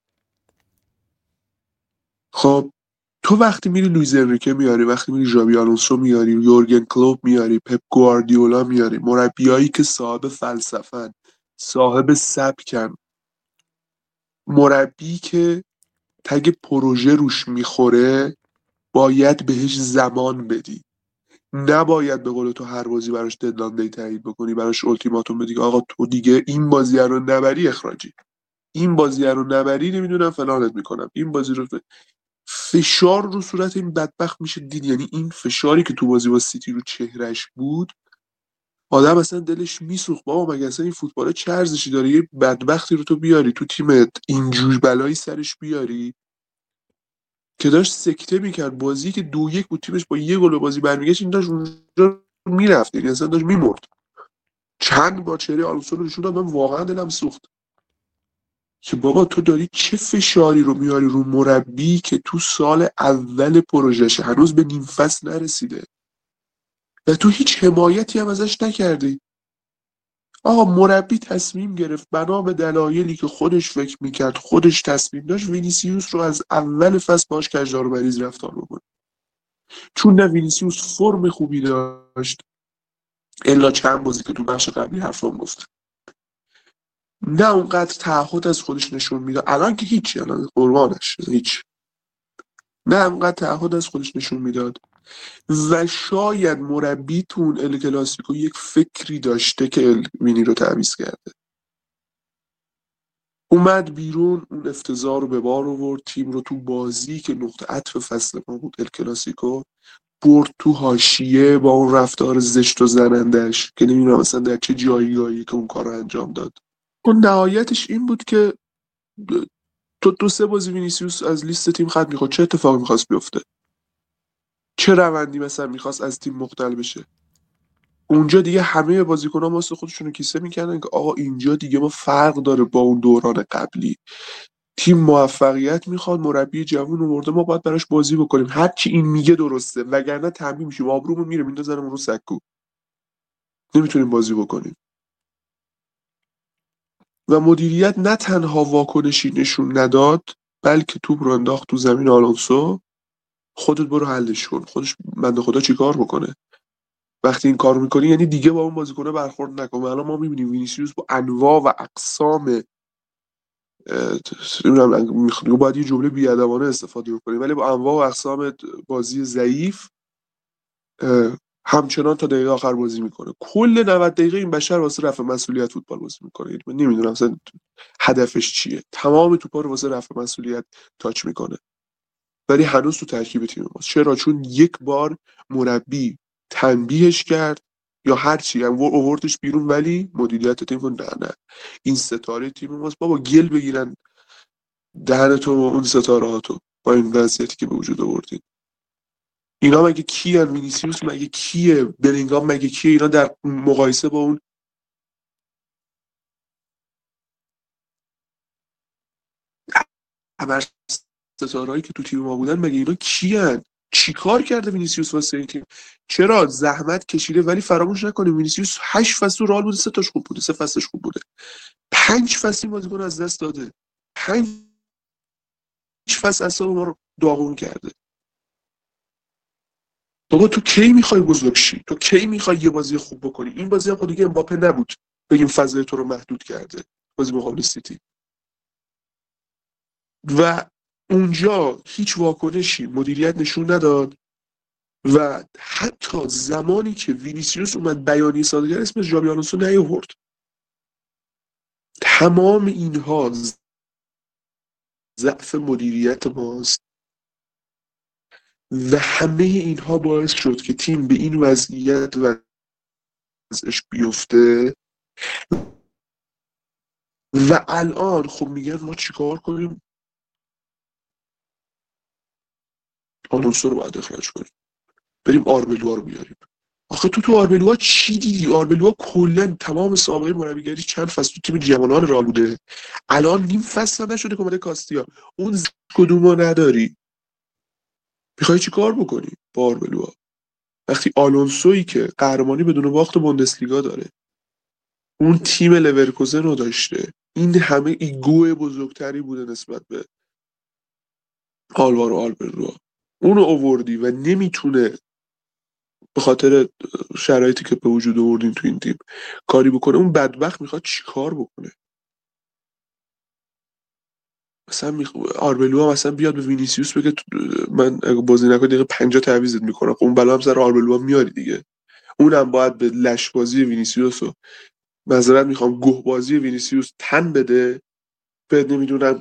خب تو وقتی میری لوئیز انریکه میاری، وقتی میری ژابی آلونسو میاری، یورگن کلوپ میاری، پپ گواردیولا میاری، مربیایی که صاحب فلسفن، صاحب سبکن، مربی که تگ پروژه روش میخوره، باید بهش زمان بدی. نباید به قول تو هر بازی براش ددلاین دی تعیین بکنی، براش التیماتوم بدی آقا تو دیگه این بازی رو نبری اخراجی، این بازی رو نبری نمیدونم فلانت میکنم، این بازی رو فشار رو صورت این بدبخت میشه دید. یعنی این فشاری که تو بازی با سیتی رو چهرش بود، آدم اصلا دلش میسوخت. بابا مگه اصلا این فوتبال چه ارزشی داره یه بدبختی رو تو بیاری تو تیمت، اینجور بلایی سرش بیاری که داشت سکته میکرد. بازی که 2-1 بود، تیمش با یه گل بازی برمیگشت، این داشت اونجا میرفت، یعنی اصلا داشت میمرد. چند با چهره آلونسو رو نشون داد، من واقعا دلم سوخت که بابا تو داری چه فشاری رو میاری رو مربی که تو سال اول پروژهشه، هنوز به نیم فصل نرسیده و تو هیچ حمایتی هم ازش نکردی. آقا مربی تصمیم گرفت بنا به دلایلی که خودش فکر میکرد، خودش تصمیم داشت، وینیسیوس رو از اول فصل باش کجدار و مریض رفتار بکنه. چون نه وینیسیوس فرم خوبی داشت الا چند بازی که تو بخش قبلی حرفام گفت، نه اونقدر تعهد از خودش نشون میداد. الان که هیچی، الان قربانش هیچ، نه اونقدر تعهد از خودش نشون میداد. و شاید مربی تو اون ال کلاسیکو یک فکری داشته که وینی رو تعویض کرده، اومد بیرون، اون افتضاح رو به بار آورد، تیم رو تو بازی که نقطه عطف فصل ما بود ال کلاسیکو برد تو حاشیه با اون رفتار زشت و زنندش که نمیدونم مثلا در چه جایگاهی که اون کار رو انجام داد. اون نهایتش این بود که تو 2-3 بازی وینیسیوس از لیست تیم خط میخورد. چه اتفاقی میخواست بیفته؟ چه روندی مثلا میخواست از تیم مختل بشه؟ اونجا دیگه همه بازیکن‌ها واسه خودشون کیسه میکردن که آقا اینجا دیگه ما فرق داره با اون دوران قبلی، تیم موفقیت میخواد، مربی جوون آورده، ما باید براش بازی بکنیم، هر چی این میگه درسته، وگرنه تنبیه میشیم، آبرومون میره، میندازنمون رو سکو، نمیتونیم بازی بکنیم. و مدیریت نه تنها واکنشی نشون نداد، بلکه توپ رو انداخت تو زمین آلونسو، خودت برو حلش کن. خودش بنده خدا چیکار بکنه؟ وقتی این کارو میکنی یعنی دیگه با اون بازیکن‌ها برخورد نکن. الان ما میبینیم وینیسیوس با انواع و اقسام نمیدونم باید یه جمله بی‌ادبانه استفاده بکنیم، ولی با انواع و اقسام بازی ضعیف همچنان تا دقیقه آخر بازی میکنه. کل 90 دقیقه این بشر واسه رفع مسئولیت فوتبال بازی میکنه. یعنی من نمیدونم اصلا هدفش چیه. تمام توپا رو واسه رفع مسئولیت تاچ میکنه. ولی هنوز تو ترکیب تیم ماست. چرا؟ چون یک بار مربی تنبیهش کرد یا هر چی هم آوردش بیرون، ولی مدیریت تیم گفت نه این ستاره تیم ماست، بابا گل بگیرن دهن تو و اون ستاره ها تو با این وضعیتی که به وجود آوردین. اینا مگه کیان؟ وینیسیوس مگه کیه؟ بلینگام مگه کیه؟ اینا در مقایسه با اون همه ستارهایی که تو تیم ما بودن مگه اینا کیان؟ چیکار کرده وینیسیوس واسه این تیم؟ چرا زحمت کشیده، ولی فراموش نکنیم وینیسیوس 8 فصل رئال بوده، 3 تاش خوب بوده، 3 فصلش خوب بوده. 5 فصل بازیکن از دست داده. 5 فصل اصلا ما رو داغون کرده. بابا تو کی میخوای بزرگ شی؟ تو کی میخوای یه بازی خوب بکنی؟ این بازی هم خود دیگه امباپه نبود بگیم فضای تو رو محدود کرده. بازی مقابل سیتی و اونجا هیچ واکنشی مدیریت نشون نداد و حتی زمانی که وینیسیوس اومد بیانیه صادر کرد اسم ژابی آلونسو نیاورد. تمام اینها ضعف مدیریت ماست و همه اینها باعث شد که تیم به این وضعیت وضعش بیفته و الان خب میگن ما چیکار کنیم؟ آلونسو رو باید اخراج کنیم، بریم آربلوا رو بیاریم. آخه تو آربلوا چی دیدی؟ آربلوا کلا تمام سابقه مربیگری چند فصل تو تیم جوانان رئال بوده، الان نیم فصل هم نشده که اومده کاستیا. اون کدومو نداری؟ میخوای چی کار بکنی با آربلوا وقتی آلونسویی که قهرمانی بدون باخت بوندسلیگا داره، اون تیم لورکوزن رو داشته، این همه ایگو بزرگتری بوده نسبت به آلوارو آربلوا، اونو آوردی و نمیتونه به خاطر شرایطی که به وجود آوردین تو این تیم کاری بکنه. اون بدبخت میخواد چی کار بکنه؟ مثلا آربلوا مثلا بیاد به وینیسیوس بگه من اگه بازی نکنی دقیقه 50 تعویضت میکنم. خب اون بلا هم سر آربلوا میاری دیگه. اونم باید به لش بازی وینیسیوس و معذرت میخوام گوه بازی وینیسیوس تن بده. به نمیدونم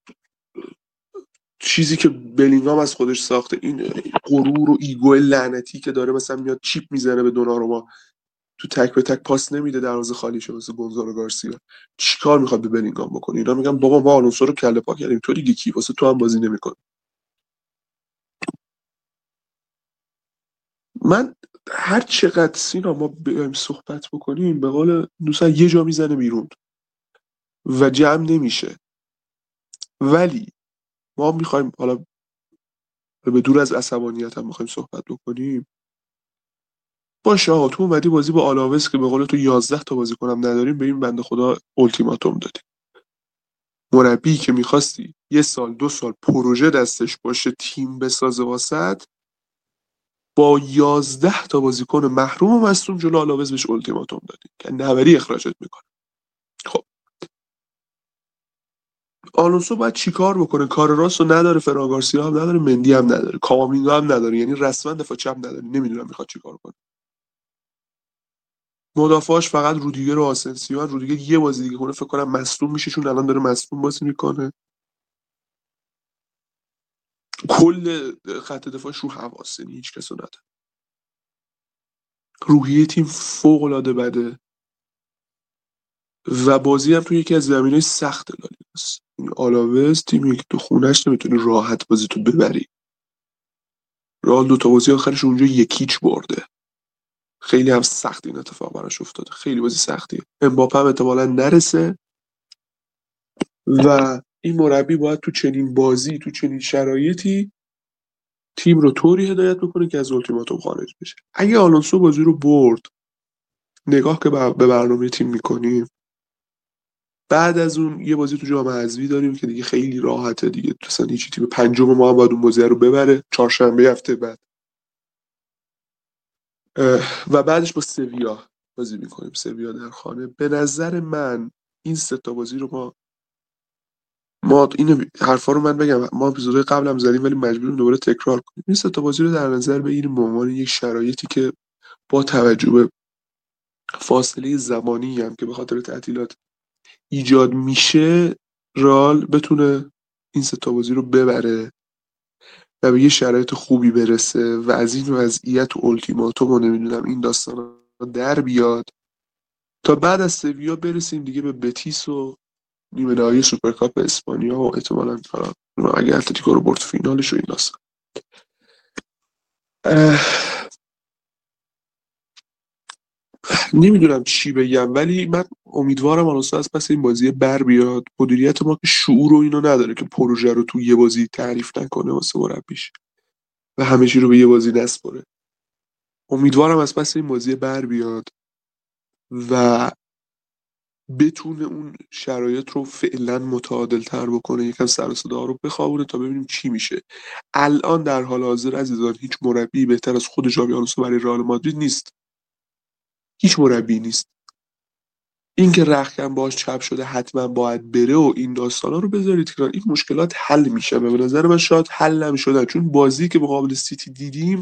چیزی که بلینگام از خودش ساخته، این غرور و ایگو لعنتی که داره، مثلا میاد چیپ میزنه به دوناروما تو تک به تک پاس نمیده دروازه خالی شه واسه گونزالو گارسیا. چیکار میخواد به بلینگام بکنه؟ اینا میگن بابا ما آلونسو رو کله پا کردیم، تو دیگه کی؟ واسه تو هم بازی نمیکنه. من هر چقدر سینا ما بیایم صحبت بکنیم به قول دوستان یه جا میزنه بیرون و جمع نمیشه. ولی ما میخوایم حالا به دور از عصبانیت هم میخوایم صحبت بکنیم. باشه آقا تو اومدی بازی با آلاوز که به قول تو 11 تا بازیکنم نداریم، به این بنده خدا التیماتوم دادی. مربی که میخواستی 1 سال 2 سال پروژه دستش باشه تیم بسازه واسط، با 11 تا بازیکن محروم و مصدوم جلو آلاوز بهش التیماتوم دادی که نبری اخراجت میکنه. خب آلونسو باید چیکار بکنه؟ کار راست رو نداره، فران گارسیا هم نداره، مندی هم نداره، کامینگا هم نداره، یعنی رسما دفاع چپ نداره. نمیدونم میخواد چیکار کنه. مدافعاش فقط رودیگر و آسنسیو. رودیگر یه بازی دیگه کنه فکر کنم مصدوم میشه، چون الان داره مصدوم بازی میکنه. کل خط دفاعش رو حواس، یعنی هیچ کسو نداره. روحیه تیم فوق العاده بده و بازی هم تو یکی از زمینای سخت لالیگاست. این آلاوز تیمی که تو خونش نمیتونی راحت بازی تو ببری. رئال 2 تا بازی آخرش اونجا 1-0 برده. خیلی هم سخت این اتفاق براش افتاده، خیلی بازی سختیه. امباپه هم احتمالاً نرسه و این مربی باید تو چنین بازی، تو چنین شرایطی تیم رو طوری هدایت بکنه که از التیماتوم خارج بشه. اگه آلونسو بازی رو برد، نگاه که به برنامه تیم میکنیم، بعد از اون یه بازی تو جام حذفی داریم که دیگه خیلی راحته دیگه، مثلا هیچ تیم پنجم ما هم باید اون بازی رو ببره چهارشنبه هفته بعد. و بعدش با سویا بازی میکنیم، سویا در خانه. به نظر من این 3 تا بازی رو ما این حرفا رو من بگم، ما اپیزودهای قبلم زدیم ولی مجبوریم دوباره تکرار کنیم. این 3 تا بازی رو در نظر بگیریم به عنوان یک شرایطی که با توجه به فاصله زمانی هم که به خاطر تعطیلات ایجاد میشه رئال بتونه این سه تا بازی رو ببره و به یه شرایط خوبی برسه و از این وضعیت و التیماتوم و نمیدونم این داستان در بیاد تا بعد از سویا برسیم دیگه به بتیس و نیمه نهایی سوپرکاپ اسپانیا و احتمالاً اگه اتلتیکو رو برد فینالش و این داستان. نمیدونم چی بگم، ولی من امیدوارم آلونسو از پس این بازی بر بیاد. مدیریت ما که شعور و اینو نداره که پروژه رو تو یه بازی تعریف نکنه واسه مربیش و همه چی رو به یه بازی نسپره. امیدوارم از پس این بازی بر بیاد و بتونه اون شرایط رو فعلا متعادل تر بکنه، یکم سر و صدا رو بخوابونه تا ببینیم چی میشه. الان در حال حاضر عزیزان هیچ مربی بهتر از خود ژابی آلونسو برای رئال مادرید نیست. هیچ مربی نیست. این که رختکن باش چپ شده حتما باید بره و این داستانا رو بذارید کنار، این مشکلات حل میشه. به نظر من شاید حل نمیشدن، چون بازی که مقابل سیتی دیدیم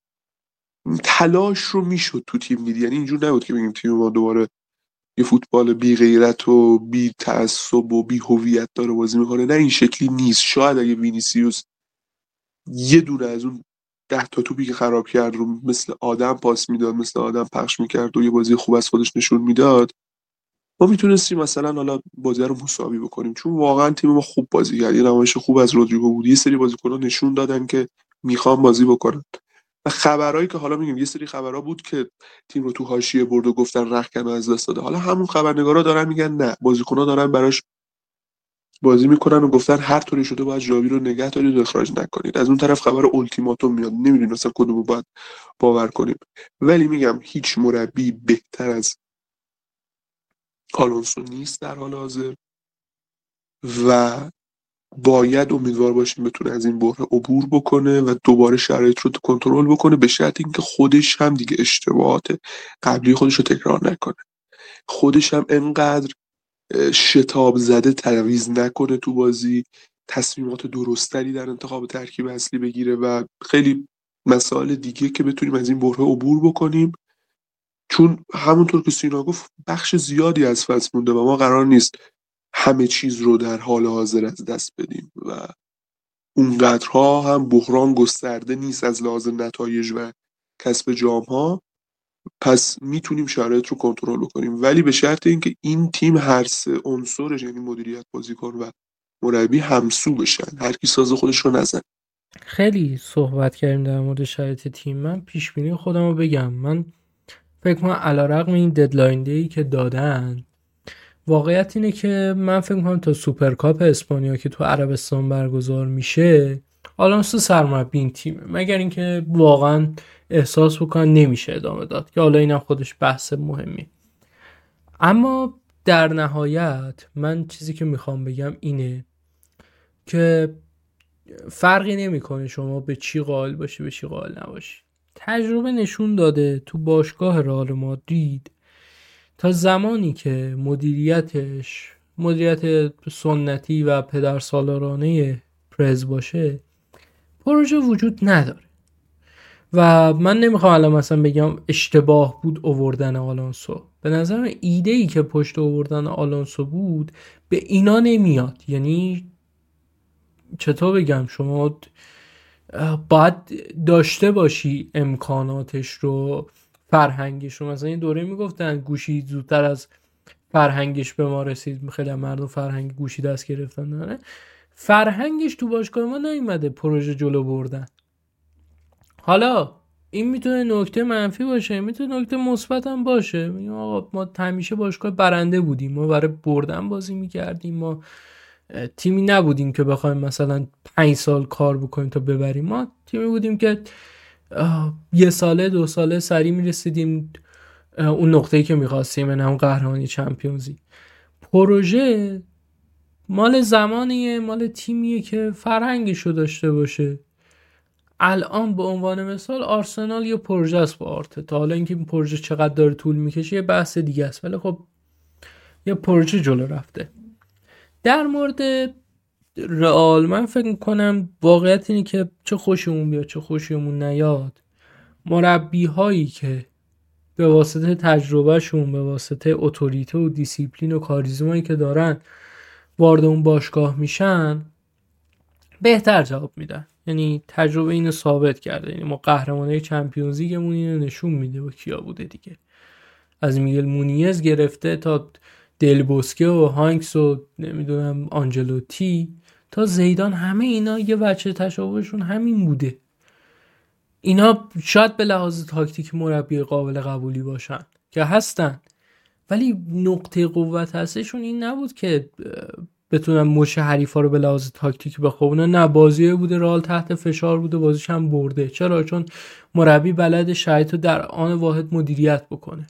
تلاش رو میشد تو تیم دید. یعنی اینجور نبود که بگیم تیم ما دوباره یه فوتبال بی غیرت و بی تعصب و بی هویت داره بازی میکنه. نه، این شکلی نیست. شاید اگه وینیسیوس یه دونه از اون 10 تا توپی که خراب کرد رو مثل آدم پاس میداد، مثل آدم پخش میکرد و یه بازی خوب از خودش نشون میداد، ما میتونستیم مثلا حالا بازی رو مساوی بکنیم. چون واقعا تیم ما خوب بازی کرد، یه نمایش خوب از رودریگو بود، یه سری بازیکن‌ها نشون دادن که میخوان بازی بکنن. و خبرایی که حالا میگیم، یه سری خبرها بود که تیم رو تو حاشیه برد و گفتن رختکن از دست داده. حالا همون خبرنگارا دارن میگن نه، بازیکن‌ها دارن براش بازی میکنن و گفتن هر طوری شده باید ژاوی رو نگه دارید و اخراج نکنید. از اون طرف خبر التیماتوم میاد، نمیدونیم اصلا کدومو باید باور کنیم. ولی میگم هیچ مربی بهتر از آلونسو نیست در حال حاضر و باید امیدوار باشیم بتونه از این بحران عبور بکنه و دوباره شرایط رو کنترل بکنه، به شرط اینکه خودش هم دیگه اشتباهات قبلی خودش رو تکرار نکنه. خودش هم انقدر شتاب زده تعویض نکنه تو بازی، تصمیمات درستری در انتخاب ترکیب اصلی بگیره و خیلی مسائل دیگه که بتونیم از این بحران عبور بکنیم. چون همونطور که سینا گفت بخش زیادی از فصل مونده و ما قرار نیست همه چیز رو در حال حاضر از دست بدیم و اونقدرها هم بحران گسترده نیست از لحاظ نتایج و کسب جام‌ها. پس میتونیم شرایط رو کنترل کنیم، ولی به شرط اینکه این تیم هر سه عنصرش، یعنی مدیریت، بازیکن و مربی، همسو بشن، هر کی ساز خودش رو نزن. خیلی صحبت کردیم در مورد شرایط تیم. من پیش بینی خودم رو بگم، من فکر کنم علیرغم این ددلاین دی که دادن، واقعیت اینه که من فکر کنم تا سوپرکاپ اسپانیا که تو عربستان برگزار میشه آلونسو سرمربی این تیمه، مگر اینکه واقعا احساس بکنن نمیشه ادامه داد، که حالا اینم خودش بحث مهمی. اما در نهایت من چیزی که میخوام بگم اینه که فرقی نمیکنه شما به چی قائل باشی به چی قائل نباشی. تجربه نشون داده تو باشگاه رئال مادرید تا زمانی که مدیریت سنتی و پدرسالارانه پرز باشه پروژه وجود نداره. و من نمیخوام الان مثلا بگم اشتباه بود آوردن آلونسو. به نظرم ایده‌ای که پشت آوردن آلونسو بود به اینا نمیاد. یعنی چطور بگم، شما باید داشته باشی امکاناتش رو، فرهنگش رو. مثلا این دوره میگفتن گوشی زودتر از فرهنگش به ما رسید، خیلی مردم فرهنگ گوشی دست گرفتن داره. فرهنگش تو باشگاه ما نیومده پروژه جلو بردن. حالا این میتونه نکته منفی باشه، میتونه نکته مثبت هم باشه. میگم آقا ما همیشه باشگاه برنده بودیم، ما برای بردن بازی میکردیم، ما تیمی نبودیم که بخوایم مثلا 5 سال کار بکنیم تا ببریم. ما تیمی بودیم که 1 ساله 2 ساله سریع میرسیدیم اون نقطه‌ای که میخواستیم، یعنی هم قهرمانی چمپیونزی. پروژه مال زمانیه، مال تیمیه که فرهنگشو داشته باشه. الان به عنوان مثال آرسنال یه پروژه است با آرتتا. حالا اینکه این پروژه چقدر داره طول میکشه یه بحث دیگه است، ولی خب یه پروژه جلو رفته. در مورد رئال من فکر میکنم واقعیت اینه که چه خوشمون بیاد چه خوشمون نیاد، مربی هایی که به واسطه تجربهشون، به واسطه اتوریته و دیسیپلین و کاریزمایی که دارن وارد اون باشگاه میشن بهتر جواب میدن. یعنی تجربه اینو ثابت کرده. یعنی ما قهرمانای چمپیونز لیگمون اینو نشون میده با کیا بوده دیگه، از میگل مونیز گرفته تا دل بوسکه و هانکس و نمیدونم آنجلوتی تا زیدان، همه اینا یه وجه تشابهشون همین بوده. اینا شاید به لحاظ تاکتیک مربی قابل قبولی باشن که هستن، ولی نقطه قوت هستشون این نبود که بتونن مش حریفا رو به لحاظ تاکتیک بخوابونن. نه، بازی بوده رئال تحت فشار بوده، بازیش هم برده. چرا؟ چون مربی بلد شرایطو در آن واحد مدیریت بکنه.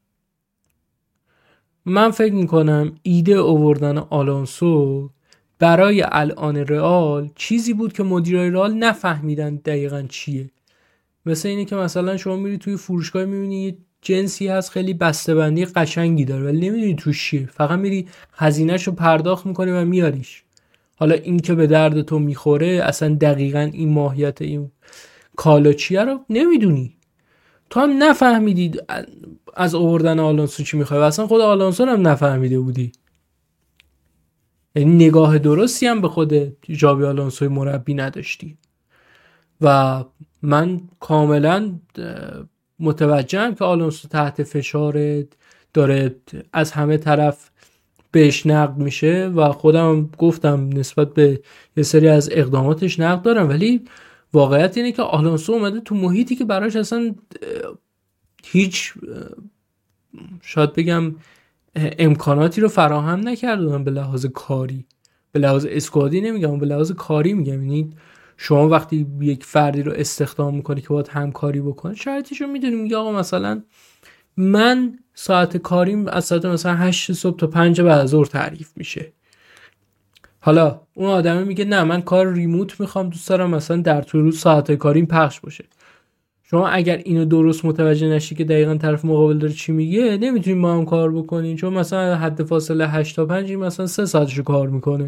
من فکر میکنم ایده آوردن آلونسو برای الان رئال چیزی بود که مدیرای رئال نفهمیدن دقیقاً چیه. مثل اینه که مثلا شما میری توی فروشگاه میبینی یه جنسی هست خیلی بسته‌بندی قشنگی داره ولی نمیدونی توش چیه، فقط میری هزینه‌شو پرداخت میکنی و میاریش. حالا این که به درد تو میخوره اصلا دقیقاً این ماهیت این کالا چیه رو نمیدونی. تو هم نفهمیدید از آوردن آلونسو چی میخوای و اصلا خود آلونسو هم نفهمیده بودی. یعنی نگاه درستی هم به خود ژابی آلونسو مربی نداشتی و من کاملا متوجهم که آلونسو تحت فشار داره، از همه طرف بهش نقد میشه و خودم گفتم نسبت به یه سری از اقداماتش نقد دارم، ولی واقعیت اینه که آلونسو اومده تو محیطی که براش اصلا هیچ شاید بگم امکاناتی رو فراهم نکردن به لحاظ کاری، به لحاظ اسکوادی نمیگم، به لحاظ کاری میگم. یعنی شما وقتی یک فردی رو استخدام میکنی که باید همکاری بکنه شرایطش رو میدونی، میگه آقا مثلا من ساعت کاریم از ساعت مثلا 8 صبح تا 5 بعد از ظهر تعریف میشه. حالا اون آدمه میگه نه من کار ریموت میخوام، دوست دارم مثلا در طول روز ساعت کاریم پخش باشه. شما اگر اینو درست متوجه نشی که دقیقاً طرف مقابل داره چی میگه نمیتونیم با هم کار بکنین، چون مثلا حد فاصله 8 تا 5 مثلا 3 ساعتشو کار میکنه.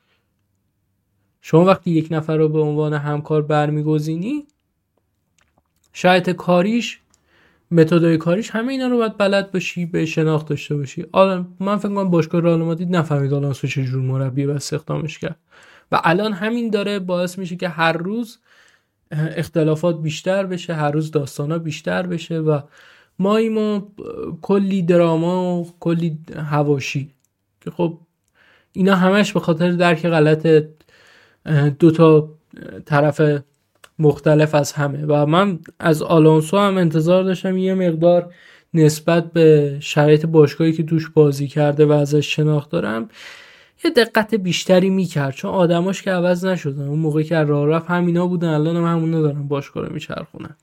شما وقتی یک نفر رو به عنوان همکار برمیگزینی شاید کاریش، متدای کاریش، همه اینا رو باید بلد باشی، به شناخت داشته باشی. حالا من فکر کنم باشگاه رئال مادرید نفهمید آلونسو چه جور مربی بس استخدامش کرد و الان همین داره باعث میشه که هر روز اختلافات بیشتر بشه، هر روز داستانا بیشتر بشه و ما کلی دراما و کلی حواشی که خب اینا همش به خاطر درک غلط دو تا طرف مختلف از همه. و من از آلونسو هم انتظار داشتم یه مقدار نسبت به شرایط باشگاهی که توش بازی کرده و ازش شناخت دارم یه دقت بیشتری میکرد، چون آدماش که عوض نشدن. اون موقعی که راه رفت همینا بودن، الان هم همونا دارن باشگاه رو میچرخونن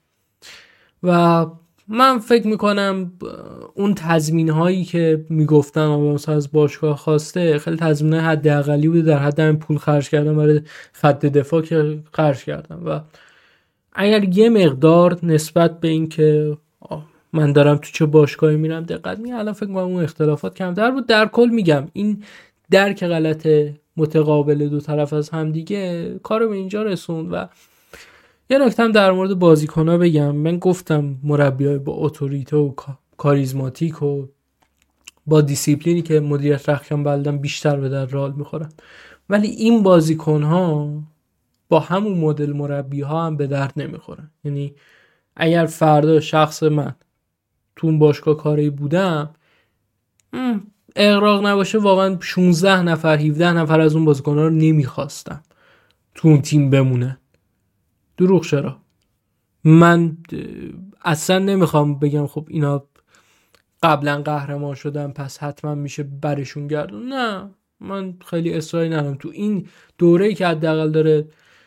و من فکر میکنم اون تضمین هایی که میگفتن آلونسو از باشگاه خواسته خیلی تضمین حداقلی بوده، در حد همین پول خرج کردن برای خط دفاع که خرج کردن و اگر یه مقدار نسبت به این که من دارم تو چه باشگاهی میرم دقت می، الان فکر میکنم اون اختلافات کمتر بود. در کل میگم این درک غلط متقابل دو طرف از هم دیگه کارو به اینجا رسوند. و یه نکته هم در مورد بازیکن‌ها بگم. من گفتم مربیای با اتوریته و کاریزماتیک و با دیسیپلینی که مدیریت رخکن بلدن بیشتر به در رئال میخورن، ولی این بازیکن‌ها با همون مدل مربی‌ها هم به درد نمیخورن. یعنی اگر فردا شخص من تو اون باشگاه کاری بودم اغراق نباشه واقعا 16 نفر 17 نفر از اون بازیکن‌ها رو نمیخواستم تو اون تیم بمونه. دروغ چرا؟ من اصلا نمیخوام بگم خب اینا قبلا قهرمان شدن پس حتما میشه برشون گردون. نه، من خیلی اصراری ندارم تو این دوره‌ای که حداقل داره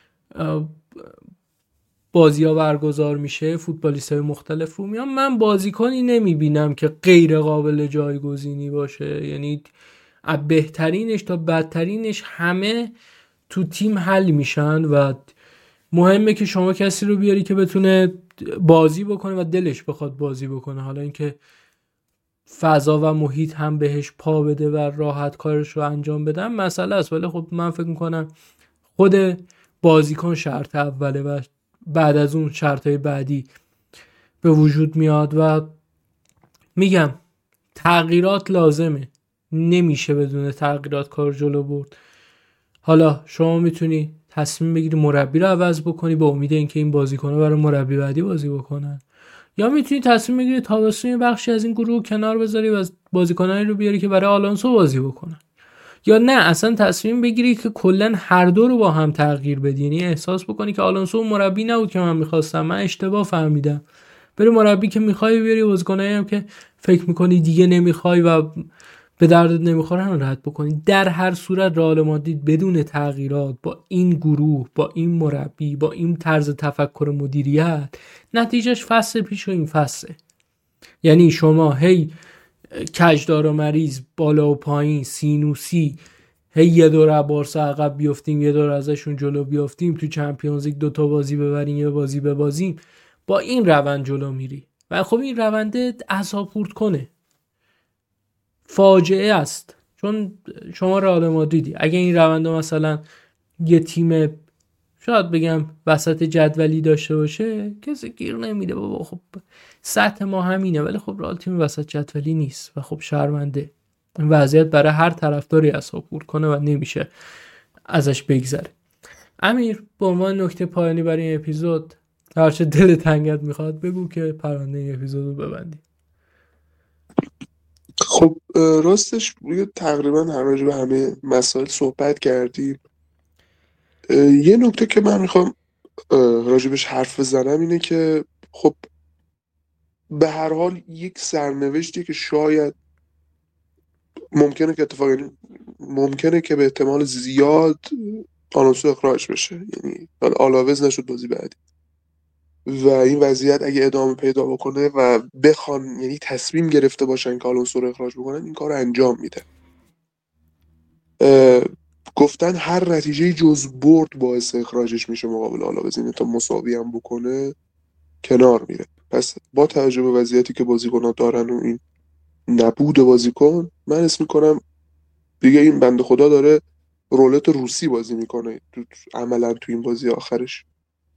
بازی‌ها برگزار میشه، فوتبالیست‌های مختلف رو میام، من بازیکنی نمیبینم که غیر قابل جایگزینی باشه. یعنی از بهترینش تا بدترینش همه تو تیم حل میشن و مهمه که شما کسی رو بیاری که بتونه بازی بکنه و دلش بخواد بازی بکنه. حالا اینکه فضا و محیط هم بهش پا بده و راحت کارش رو انجام بدن مسئله است، ولی خب من فکر میکنم خود بازیکن شرط اوله و بعد از اون شرطهای بعدی به وجود میاد. و میگم تغییرات لازمه، نمیشه بدون تغییرات کار جلو برد. حالا شما میتونی تصمیم بگیری مربی رو عوض بکنی به امید اینکه این بازیکن‌ها برای مربی بعدی بازی بکنن، یا میتونی تصمیم بگیری تابستون یه بخشی از این گروه کنار بذاری و بازیکنایی رو بیاری که برای آلونسو بازی بکنن، یا نه اصلا تصمیم بگیری که کلا هر دو رو با هم تغییر بدی، یعنی احساس بکنی که آلونسو مربی نبود که من میخواستم، من اشتباه فهمیدم، بری مربی که میخوای بیاری، بازیکنایی هم که فکر میکنی دیگه نمیخوای و به دردت نمیخوره رو رد بکنی. در هر صورت رئال مادرید بدون تغییرات با این گروه، با این مربی، با این طرز تفکر مدیریت، نتیجهش فصل پیش و این فصله. یعنی شما هی کجدار و مریض، بالا و پایین، سینوسی، هی یه دور بارسا عقب بیافتیم یه دور ازشون جلو بیافتیم، تو چمپیونز لیگ 2 بازی ببریم یه بازی ببازیم، با این روند جلو میری و خب این رونده اعصاب خورد کنه، فاجعه است. چون شما رئال مادریدی، اگه این روند مثلا یه تیم شاید بگم وسط جدولی داشته باشه کسی گیر نمیده، بابا خب سطح ما همینه، ولی خب رئال تیم وسط جدولی نیست و خب شرمنده. این وضعیت برای هر طرفداری اعصاب خورد کنه و نمیشه ازش بگذره. امیر، به عنوان نکته پایانی برای این اپیزود، هرچه دل تنگت میخواد بگو که پرونده این اپیزود رو ببندی. خب راستش روی تقریبا راجع به همه مسائل صحبت کردیم. یه نکته که من میخوام راجبش حرف بزنم اینه که خب به هر حال یک سرنوشتی که شاید ممکنه که ممکنه که به احتمال زیاد آلونسو اخراج بشه، یعنی آلاوز نشد بازی بعدی و این وضعیت اگه ادامه پیدا بکنه و بخوان یعنی تصمیم گرفته باشن که آلونسو رو اخراج بکنن، این کار رو انجام میده. گفتن هر نتیجه جز برد باعث اخراجش میشه مقابل آلاوز، این تا مساوی هم بکنه کنار میره. پس با توجه به وضعیتی که بازیکن‌ها دارن و این نبود بازیکن، من اسم میکنم دیگه این بنده خدا داره رولت روسی بازی میکنه عملا تو این بازی آخرش.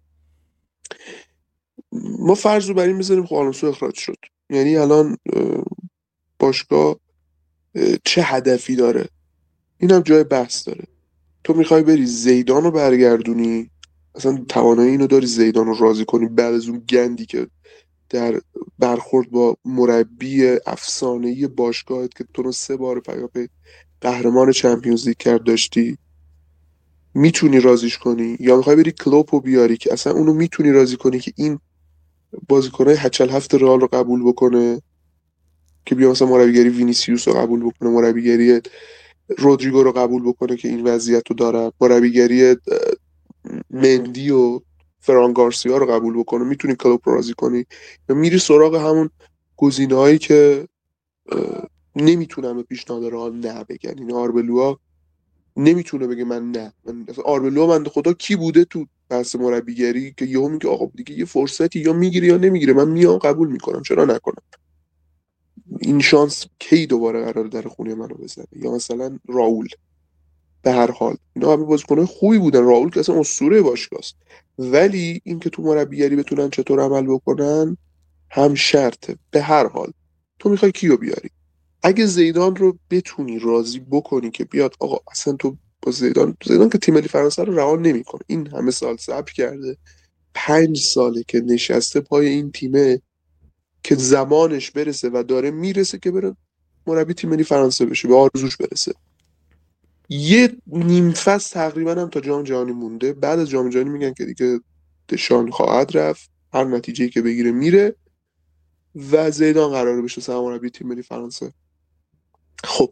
ما فرض رو بر این بذاریم خب آلونسو اخراج شد، یعنی الان باشگاه چه هدفی داره؟ اینم جای بحث داره. تو میخوای بری زیدان رو برگردونی، اصلا توانایی اینو داری زیدان رو راضی کنی بعد از اون گندی که در برخورد با مربی افسانه‌ای باشگاهت که تو رو 3 بار پیاپی قهرمان چمپیونز لیگ کرد داشتی، میتونی راضیش کنی؟ یا میخوای بری کلوپو بیاری که اصلا اونو میتونی راضی کنی که این بازیکنای هچل هفت رئال رو قبول بکنه، که بیا مثلا مربیگری وینیسیوس رو قبول بکنه، مربیگری رودریگو رو قبول بکنه که این وضعیت رو داره، مربیگری مندی و فران گارسیا رو قبول بکنه، میتونی کلوپ رو راضی کنی؟ یا میری سراغ همون گزینه‌هایی که نمیتونن به پیشنهاد رئال نه بگن؟ این آربلوا نمیتونه بگه من نه. آربلوا بنده خدا کی بوده تو بحث مربیگری که یهو میگه آقا دیگه یه فرصتی یا میگیره یا نمیگیره، من میام قبول میکنم، چرا نکنم؟ این شانس کی دوباره قرار در خونه منو بزنه؟ یا مثلا راول. به هر حال اینا همه بازیکن‌های خوبی بودن، راول که اصلا اسطوره باشگاهست، ولی اینکه تو مربیگری بتونن چطور عمل بکنن هم شرطه. به هر حال تو میخوای کیو بیاری؟ اگه زیدان رو بتونی راضی بکنی که بیاد، آقا اصلا تو با زیدان که تیم ملی فرانسه رو رها نمیکنه، این همه سال صبر کرده، 5 ساله که نشسته پای این تیمه که زمانش برسه و داره میرسه که بره مربی تیم ملی فرانسه بشه، به آرزوش برسه. یه نیم فصل تقریبا هم تا جام جهانی مونده، بعد از جام جهانی میگن که دیگه دشان خواهد رفت، هر نتیجه‌ای که بگیره میره و زیدان قراره بشه سرمربی تیم ملی فرانسه. خب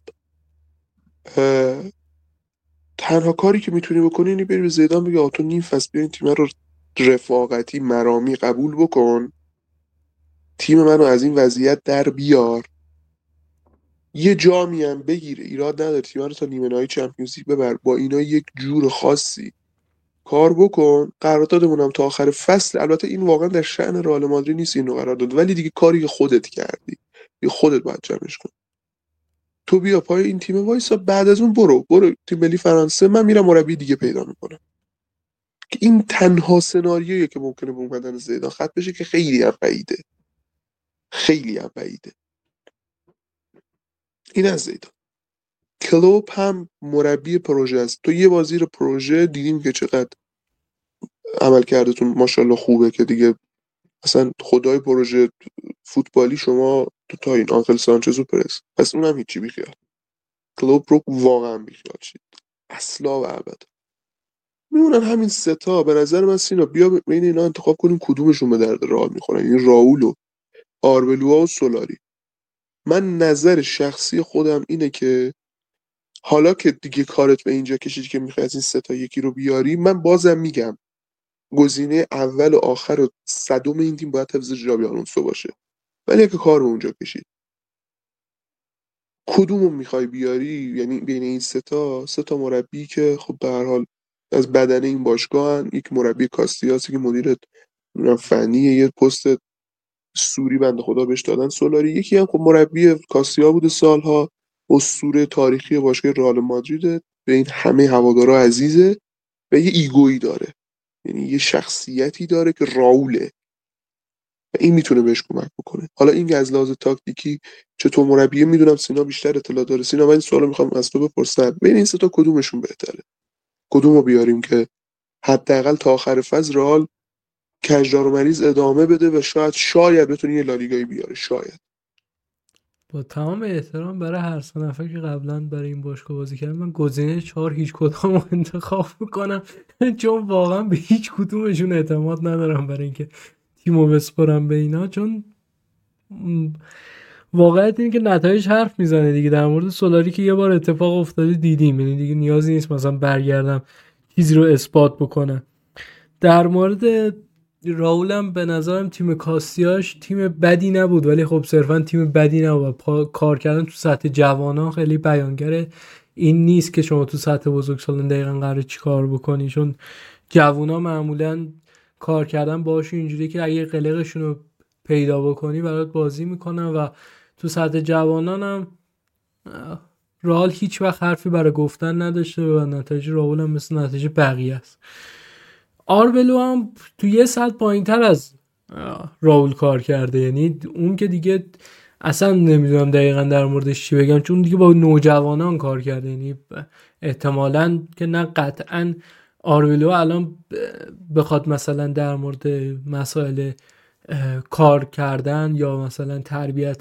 تنها کاری که میتونی بکنی اینه بری به زیدان بگی آقا تو نیم فصل بیا این تیم رو رفاقتی مرامی قبول بکن، تیم منو از این وضعیت در بیار، یه جامی هم بگیر، ایراد نداره، تیم رو تا نیمه نهایی چمپیونز لیگ ببر، با اینا یک جور خاصی کار بکن، قراردادمون هم تا آخر فصل. البته این واقعا در شأن رئال مادرید نیست اینو قرارداد، ولی دیگه کاری که خودت کردی دیگه خودت باید جمعش کن. تو بیا پای این تیم وایسا، بعد از اون برو تیم ملی فرانسه، من میرم مربی دیگه پیدا میکنم. که این تنها سناریویی که ممکنه به اومدن زیدان خط بشه که خیلی هم بعیده، خیلی هم بعیده. این از زیدان. کلوپ هم مربی پروژه است. تو یه بازی رو پروژه دیدیم که چقدر عمل کردتون ماشاءالله خوبه که دیگه اصلا خدای پروژه فوتبالی شما تو تا این آنخل سانچز رو پرس، پس اونم هیچی بیخیال. کلوپ رو واقعا بیخیال شید اصلا و ابد. میمونن همین ستا. به نظر من سینا بیا بین اینا انتخاب کنیم کدومشون به درد رئال میخورن، یعنی راول و آربلوا و سولاری. من نظر شخصی خودم اینه که حالا که دیگه کارت به اینجا کشید که میخوای از این ستا یکی رو بیاری، من بازم میگم گزینه اول و آخر و صدم این تیم باید حفظ جابی آلونسو باشه. ولی اگه کار به اونجا کشید کدومو میخوای بیاری، یعنی بین این سه تا مربی که خب به هر حال از بدن این باشگاهن. یک مربی کاستیاسی که مدیر فنی یه پست سوری بنده خدا بهش دادن سولاری، یکی هم خب مربی کاستیا بوده سالها، اسطوره تاریخی باشگاه رئال مادریده، به این همه هوادارا عزیزه و یه ایگویی داره، یعنی یه شخصیتی داره که راوله و این میتونه بهش کمک بکنه. حالا این از لحاظ تاکتیکی چطور مربیه میدونم سینا بیشتر اطلاع داره. سینا من این سوالو میخوام از تو بپرسم، بین این سه تا کدومشون بهتره؟ کدومو بیاریم که حداقل تا آخر فصل رئال کجدار و مریض ادامه بده و شاید بتونه یه لالیگایی بیاره. شاید. با تمام احترام برای هر سه نفر که قبلا برای این باشگاه بازی کردن، من گزینه 4 هیچ کدوم رو انتخاب میکنم چون واقعا به هیچ کدومشون اعتماد ندارم برای اینکه تیمو بسپرم به اینا. چون واقعیت اینه که نتایج حرف میزنه دیگه. در مورد سولاری که یه بار اتفاق افتاده دیدیم، یعنی دیگه نیازی نیست مثلا برگردم چیزی رو اثبات بکنم. در مورد راولم به نظرم تیم کاستیاش تیم بدی نبود، ولی خب صرفا تیم بدی نبود. کار کردن تو سطح جوانان خیلی بیانگر این نیست که شما تو سطح بزرگسالان دقیقا قراره چی کار بکنی، چون جوونا معمولا کار کردن باشون اینجوری که اگه قلقشون رو پیدا بکنی برات بازی میکنن و تو سطح جوانان هم رئال هیچ وقت حرفی برای گفتن نداشته و نتایج رئال هم مثل نتایج بقیه است. آربلو هم تو یه سطح پایین‌تر از راول کار کرده، یعنی اون که دیگه اصلا نمیدونم دقیقا در موردش چی بگم، چون دیگه با نوجوانان کار کرده. یعنی احتمالاً که نه قطعاً آربلو الان بخواد مثلا در مورد مسائل کار کردن یا مثلا تربیت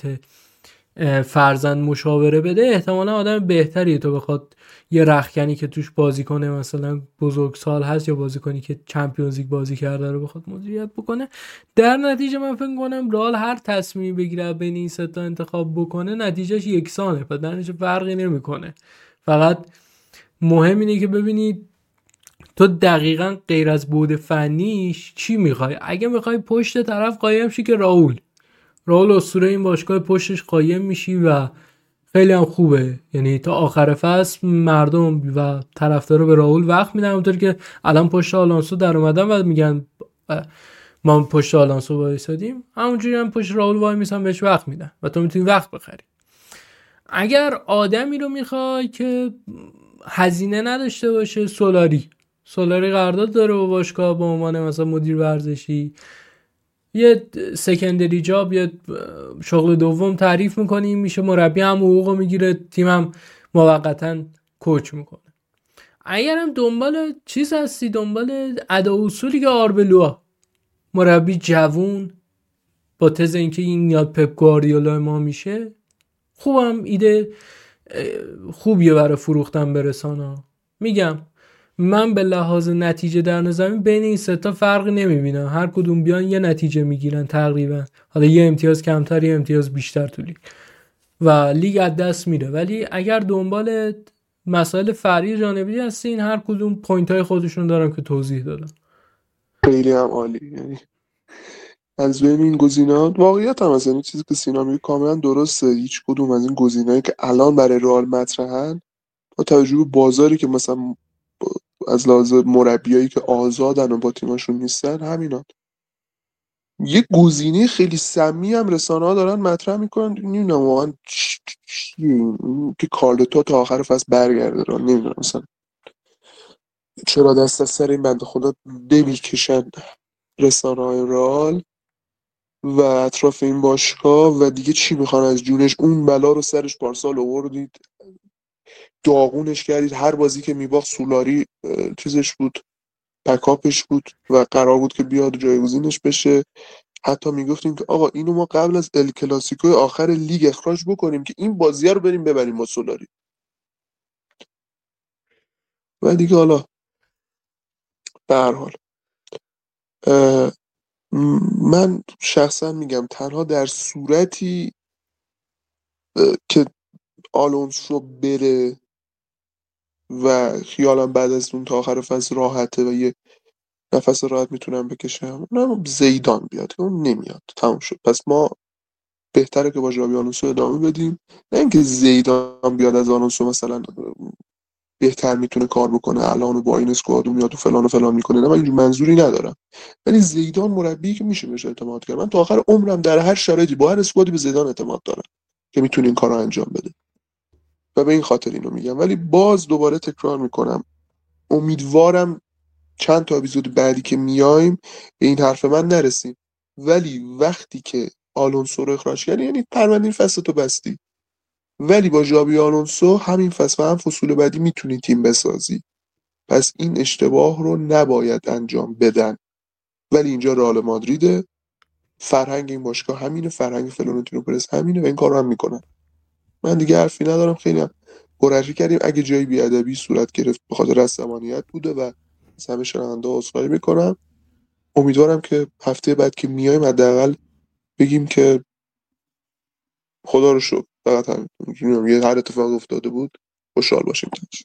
فرزند مشاوره بده، احتمالا آدم بهتریه تو بخواد یه رختکنی که توش بازی کنه مثلا بزرگسال هست یا بازیکنی که چمپیونز لیگ بازی کرده رو بخواد مدیریت بکنه. در نتیجه من فکر کنم رئال هر تصمیمی بگیره بین این سه تا انتخاب بکنه نتیجهش یکسانه، پس در نتیجه فرقی نمیکنه. فقط مهم اینه که ببینید تو دقیقاً غیر از بود فنیش چی میخوای. اگه میخوای پشت طرف قایم شی که راول اسطوره این باشگاه پشتش قایم میشی و خیلی هم خوبه، یعنی تا آخر فصل مردم و طرفدارا به راول وقت میدن، اونطوری که الان پشت آلونسو در اومدن و میگن ما پشت آلونسو وایسادیم، همونجوری هم پشت راول وای میسن بهش وقت میدن و تو میتونی وقت بخری. اگر آدمی رو میخوای که هزینه نداشته باشه، سولاری قرارداد داره با باشگاه به عنوان مثلا مدیر ورزشی، یه سکندری جاب یا شغل دوم تعریف میکنیم، میشه مربی، هم حقوقو میگیره، تیم هم موقتا کوچ میکنه. اگر هم دنبال چیز هستی، دنبال ادا اصولی که آربلوا مربی جوون با تز اینکه این یاد پپ گواردیولا ما میشه، خوبم ایده خوبیه برای فروختن برسانا. میگم من به لحاظ نتیجه در نظر بین این سه تا فرقی نمیبینم، هر کدوم بیان یه نتیجه میگیرن تقریبا، حالا یه امتیاز کمتر یه امتیاز بیشتر تو لیگ و لیگ از دست میره. ولی اگر دنبال مسائل فرعی جانبی هستین، هر کدوم پوینت های خودشون دارن که توضیح دادم. خیلی هم عالی. یعنی از بین این گزینه‌ها واقعیت هم هست، یعنی چیزی که سینا میگه کاملا درسته. هیچ کدوم از این گزینه‌هایی که الان برای رئال مطرحن با توجه به بازاری که مثلا از لحاظ مربیایی که آزادن و با تیمشون نیستن همینان. یه گزینه خیلی سمی هم رسانه‌ها دارن مطرح میکنن، نمیدونم واقعا که کارلوتا تا آخر فصل برگرده رو، نمیدونم مثلا چرا دست از سر این بنده خدا نمیکشن رسانه‌های رئال. و اطراف این باشگاه و دیگه چی میخوان از جونش؟ اون بلا رو سرش پارسال آوردید، داغونش کردید. هر بازی که میباخت سولاری چیزش بود، بکاپش بود و قرار بود که بیاد جایگزینش بشه. حتی میگفتیم که آقا اینو ما قبل از ال کلاسیکو آخر لیگ اخراج بکنیم که این بازیه رو بریم ببریم با سولاری. و دیگه حالا به هر حال من شخصا میگم تنها در صورتی که آلونسو بره و خیالم بعد از اون تا آخر فصل راحته و یه نفس راحت میتونم بکشم، اونم زیدان بیاد که اون نمیاد، تموم شد. پس ما بهتره که با ژابی آلونسو ادامه بدیم، نه اینکه زیدان بیاد از آلونسو مثلا بهتر میتونه کار بکنه الان و با این اسکواد میاد و فلان و فلان میکنه، نه من اینجور منظوری ندارم. ولی زیدان مربی که میشه بهش اعتماد کرد. من تا آخر عمرم در هر شرایطی با هر اسکوادی به زیدان اعتماد دارم که میتونه این کارو انجام بده و به این خاطر اینو میگم. ولی باز دوباره تکرار میکنم، امیدوارم چند تا اپیزود بعدی که میایم به این حرف من نرسیم. ولی وقتی که آلونسو رو اخراج کردی یعنی پرونده این فصل تو بستی. ولی با ژابی آلونسو همین فصل و هم فصول بعدی میتونی تیم بسازی. پس این اشتباه رو نباید انجام بدن. ولی اینجا رئال مادریده، فرهنگ این باشگاه همینه، فرهنگ فلورنتینو پرز همینه و این کار رو هم میکنن. من دیگه حرفی ندارم، خیلی هم پرحرفی کردیم. اگه جایی بیادبی صورت گرفت به خاطر عصبانیت بوده و از همه شنونده عذرخواهی میکنم. امیدوارم که هفته بعد که میایم حداقل بگیم که خدا رو شکر، فقط همین، یه هر اتفاق افتاده بود خوشحال باشیم تاش.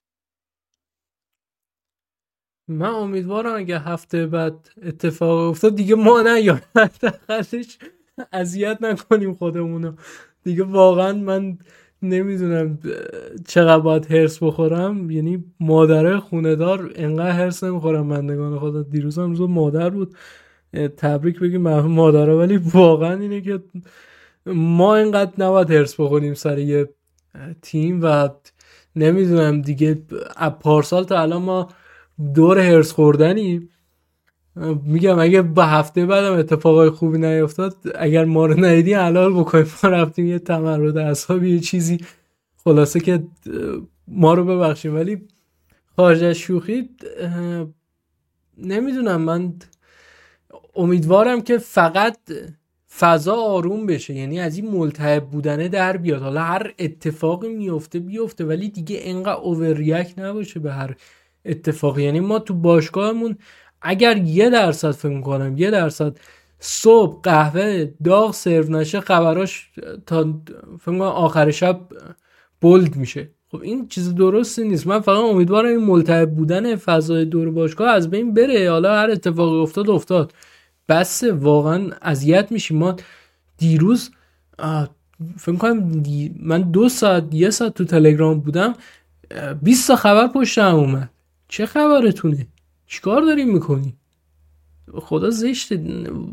من امیدوارم اگه هفته بعد اتفاق افتاد دیگه ما نیایم، حداقلش اذیت نکنیم خودمونو دیگه. واقعا من نمیدونم چقدر باید هرس بخورم، یعنی مادره خونه دار انقدر هرس نمیخورم بندگان خدا. دیروز هم روز مادر بود، تبریک بگیم به مادرها، ولی واقعا اینه که ما اینقدر نباید هرس بخوریم سر یه تیم و نمیدونم دیگه. پارسال تا الان ما دور هرس خوردنی. میگم اگه به هفته بعدم اتفاقای خوبی نیفتاد، اگر ما رو ندیدی حلال بکنیم، ما رفتیم یه تمرد اعصابی یه چیزی، خلاصه که ما رو ببخشیم. ولی خارج از شوخی نمیدونم، من امیدوارم که فقط فضا آروم بشه، یعنی از این ملتهب بودنه در بیاد. حالا هر اتفاقی میفته بیفته، ولی دیگه انقدر اوور ریاکت نباشه به هر اتفاقی. یعنی ما تو باشگاهمون اگر 1% فکر می‌کنم 1% صبح قهوه داغ سرو نشه، خبراش تا فکر می‌کنم آخر شب بولد میشه. خب این چیز درستی نیست. من فقط امیدوارم این ملتهب بودن فضای دور باشگاه از بین بره. حالا هر اتفاقی افتاد بس، واقعا اذیت میشیم. ما دیروز فکر کنم من 2 ساعت 1 ساعت تو تلگرام بودم، 20 تا خبر پشتم اومد. چه خبرتونه؟ چیکار داریم میکنی؟ خدا زشته.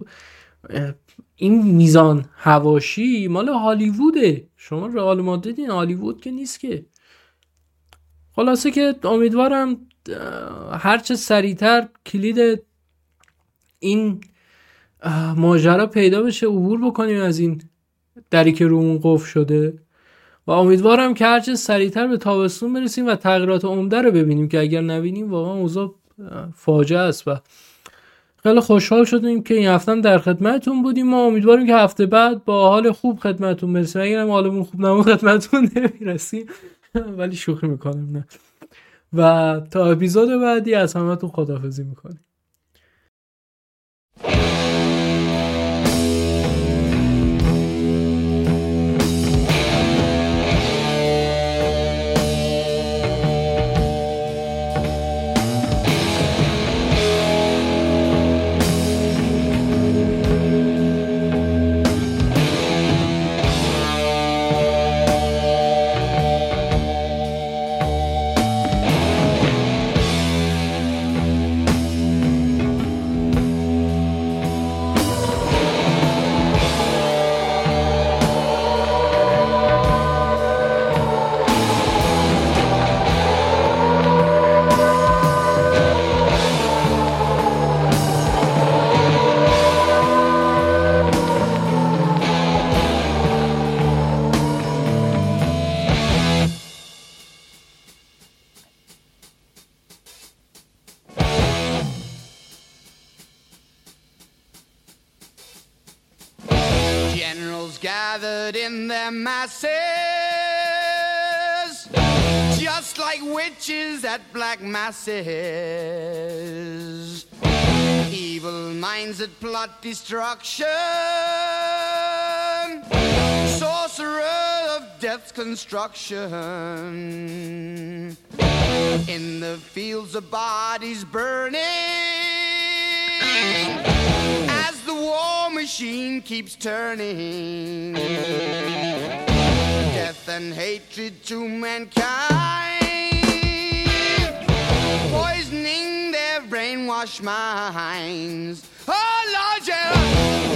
این میزان حواشی مال هالیووده. شما رئال مادریدین، هالیوود که نیست که. خلاصه که امیدوارم هرچه سریعتر کلید این ماجرا پیدا بشه، عبور بکنیم از این دری که رومون قفل شده و امیدوارم که هرچه سریعتر به تابستون برسیم و تغییرات عمده رو ببینیم که اگر نبینیم واقعا اوضاع فاجعه است. و خیلی خوشحال شدیم که این هفته هم در خدمتتون بودیم. ما امیدواریم که هفته بعد با حال خوب خدمتتون برسیم. اگر هم حالمون خوب نمون خدمتتون نمیرسیم، ولی شوخی میکنیم نه. و تا اپیزود بعدی از همتون خداحافظی میکنیم. devils gathered in their masses, just like witches at black masses. Evil minds that plot destruction, sorcerer of death's construction. In the fields of bodies burning, as the war machine keeps turning, death and hatred to mankind, poisoning their brainwashed minds. Oh Lord, yeah.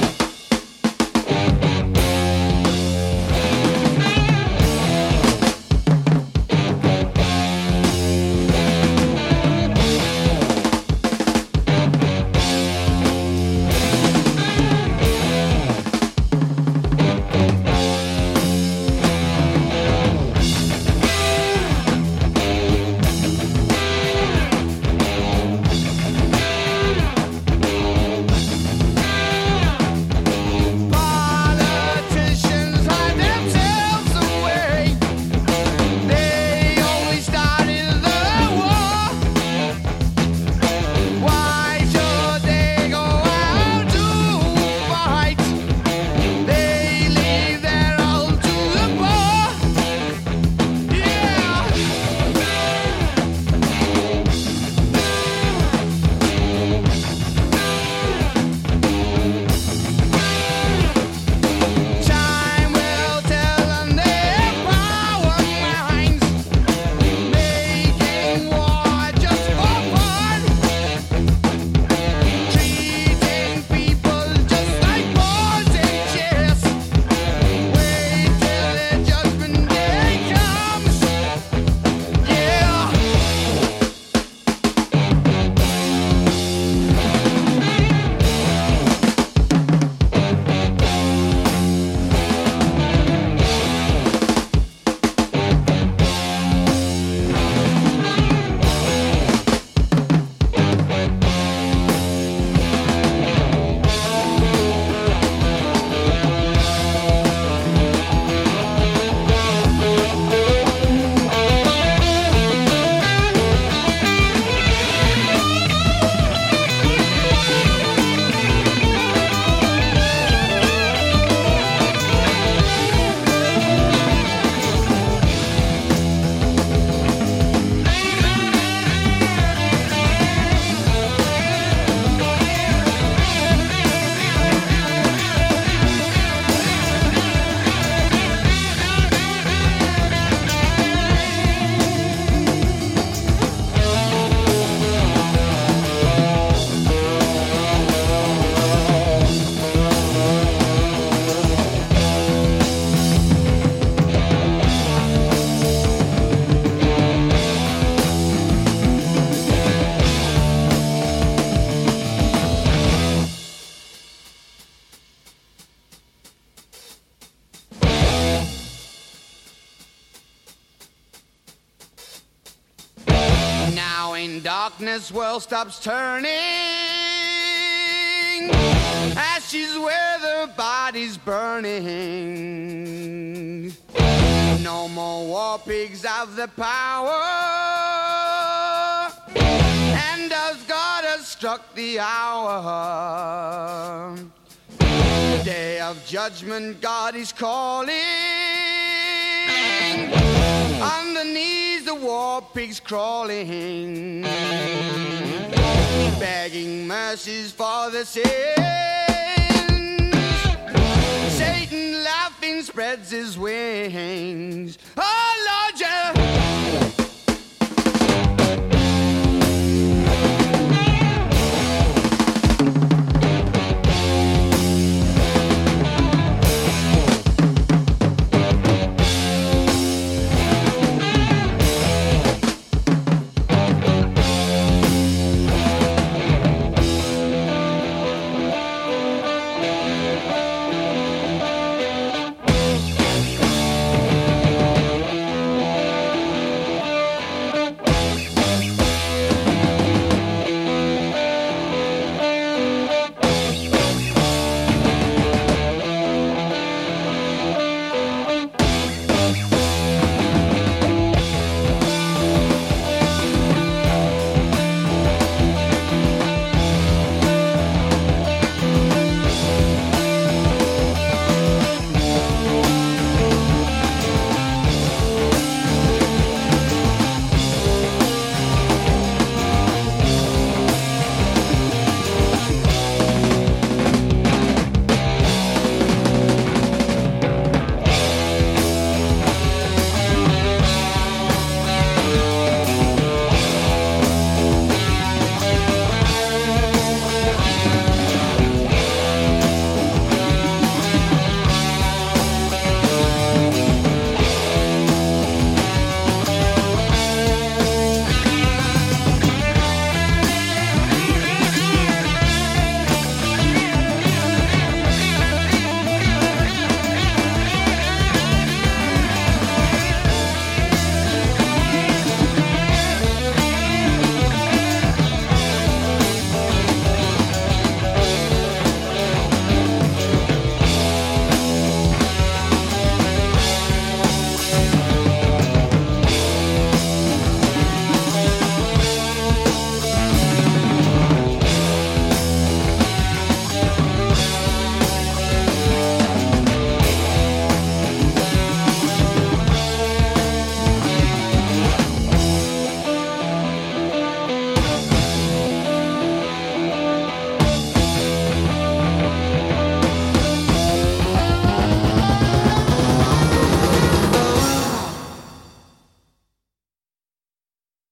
Darkness world stops turning, ashes where the body's burning. No more war pigs have the power, and as God has struck the hour, day of judgment God is calling. Underneath the war pigs crawling, begging mercies for the sins. Satan laughing spreads his wings. Oh Lord, yeah.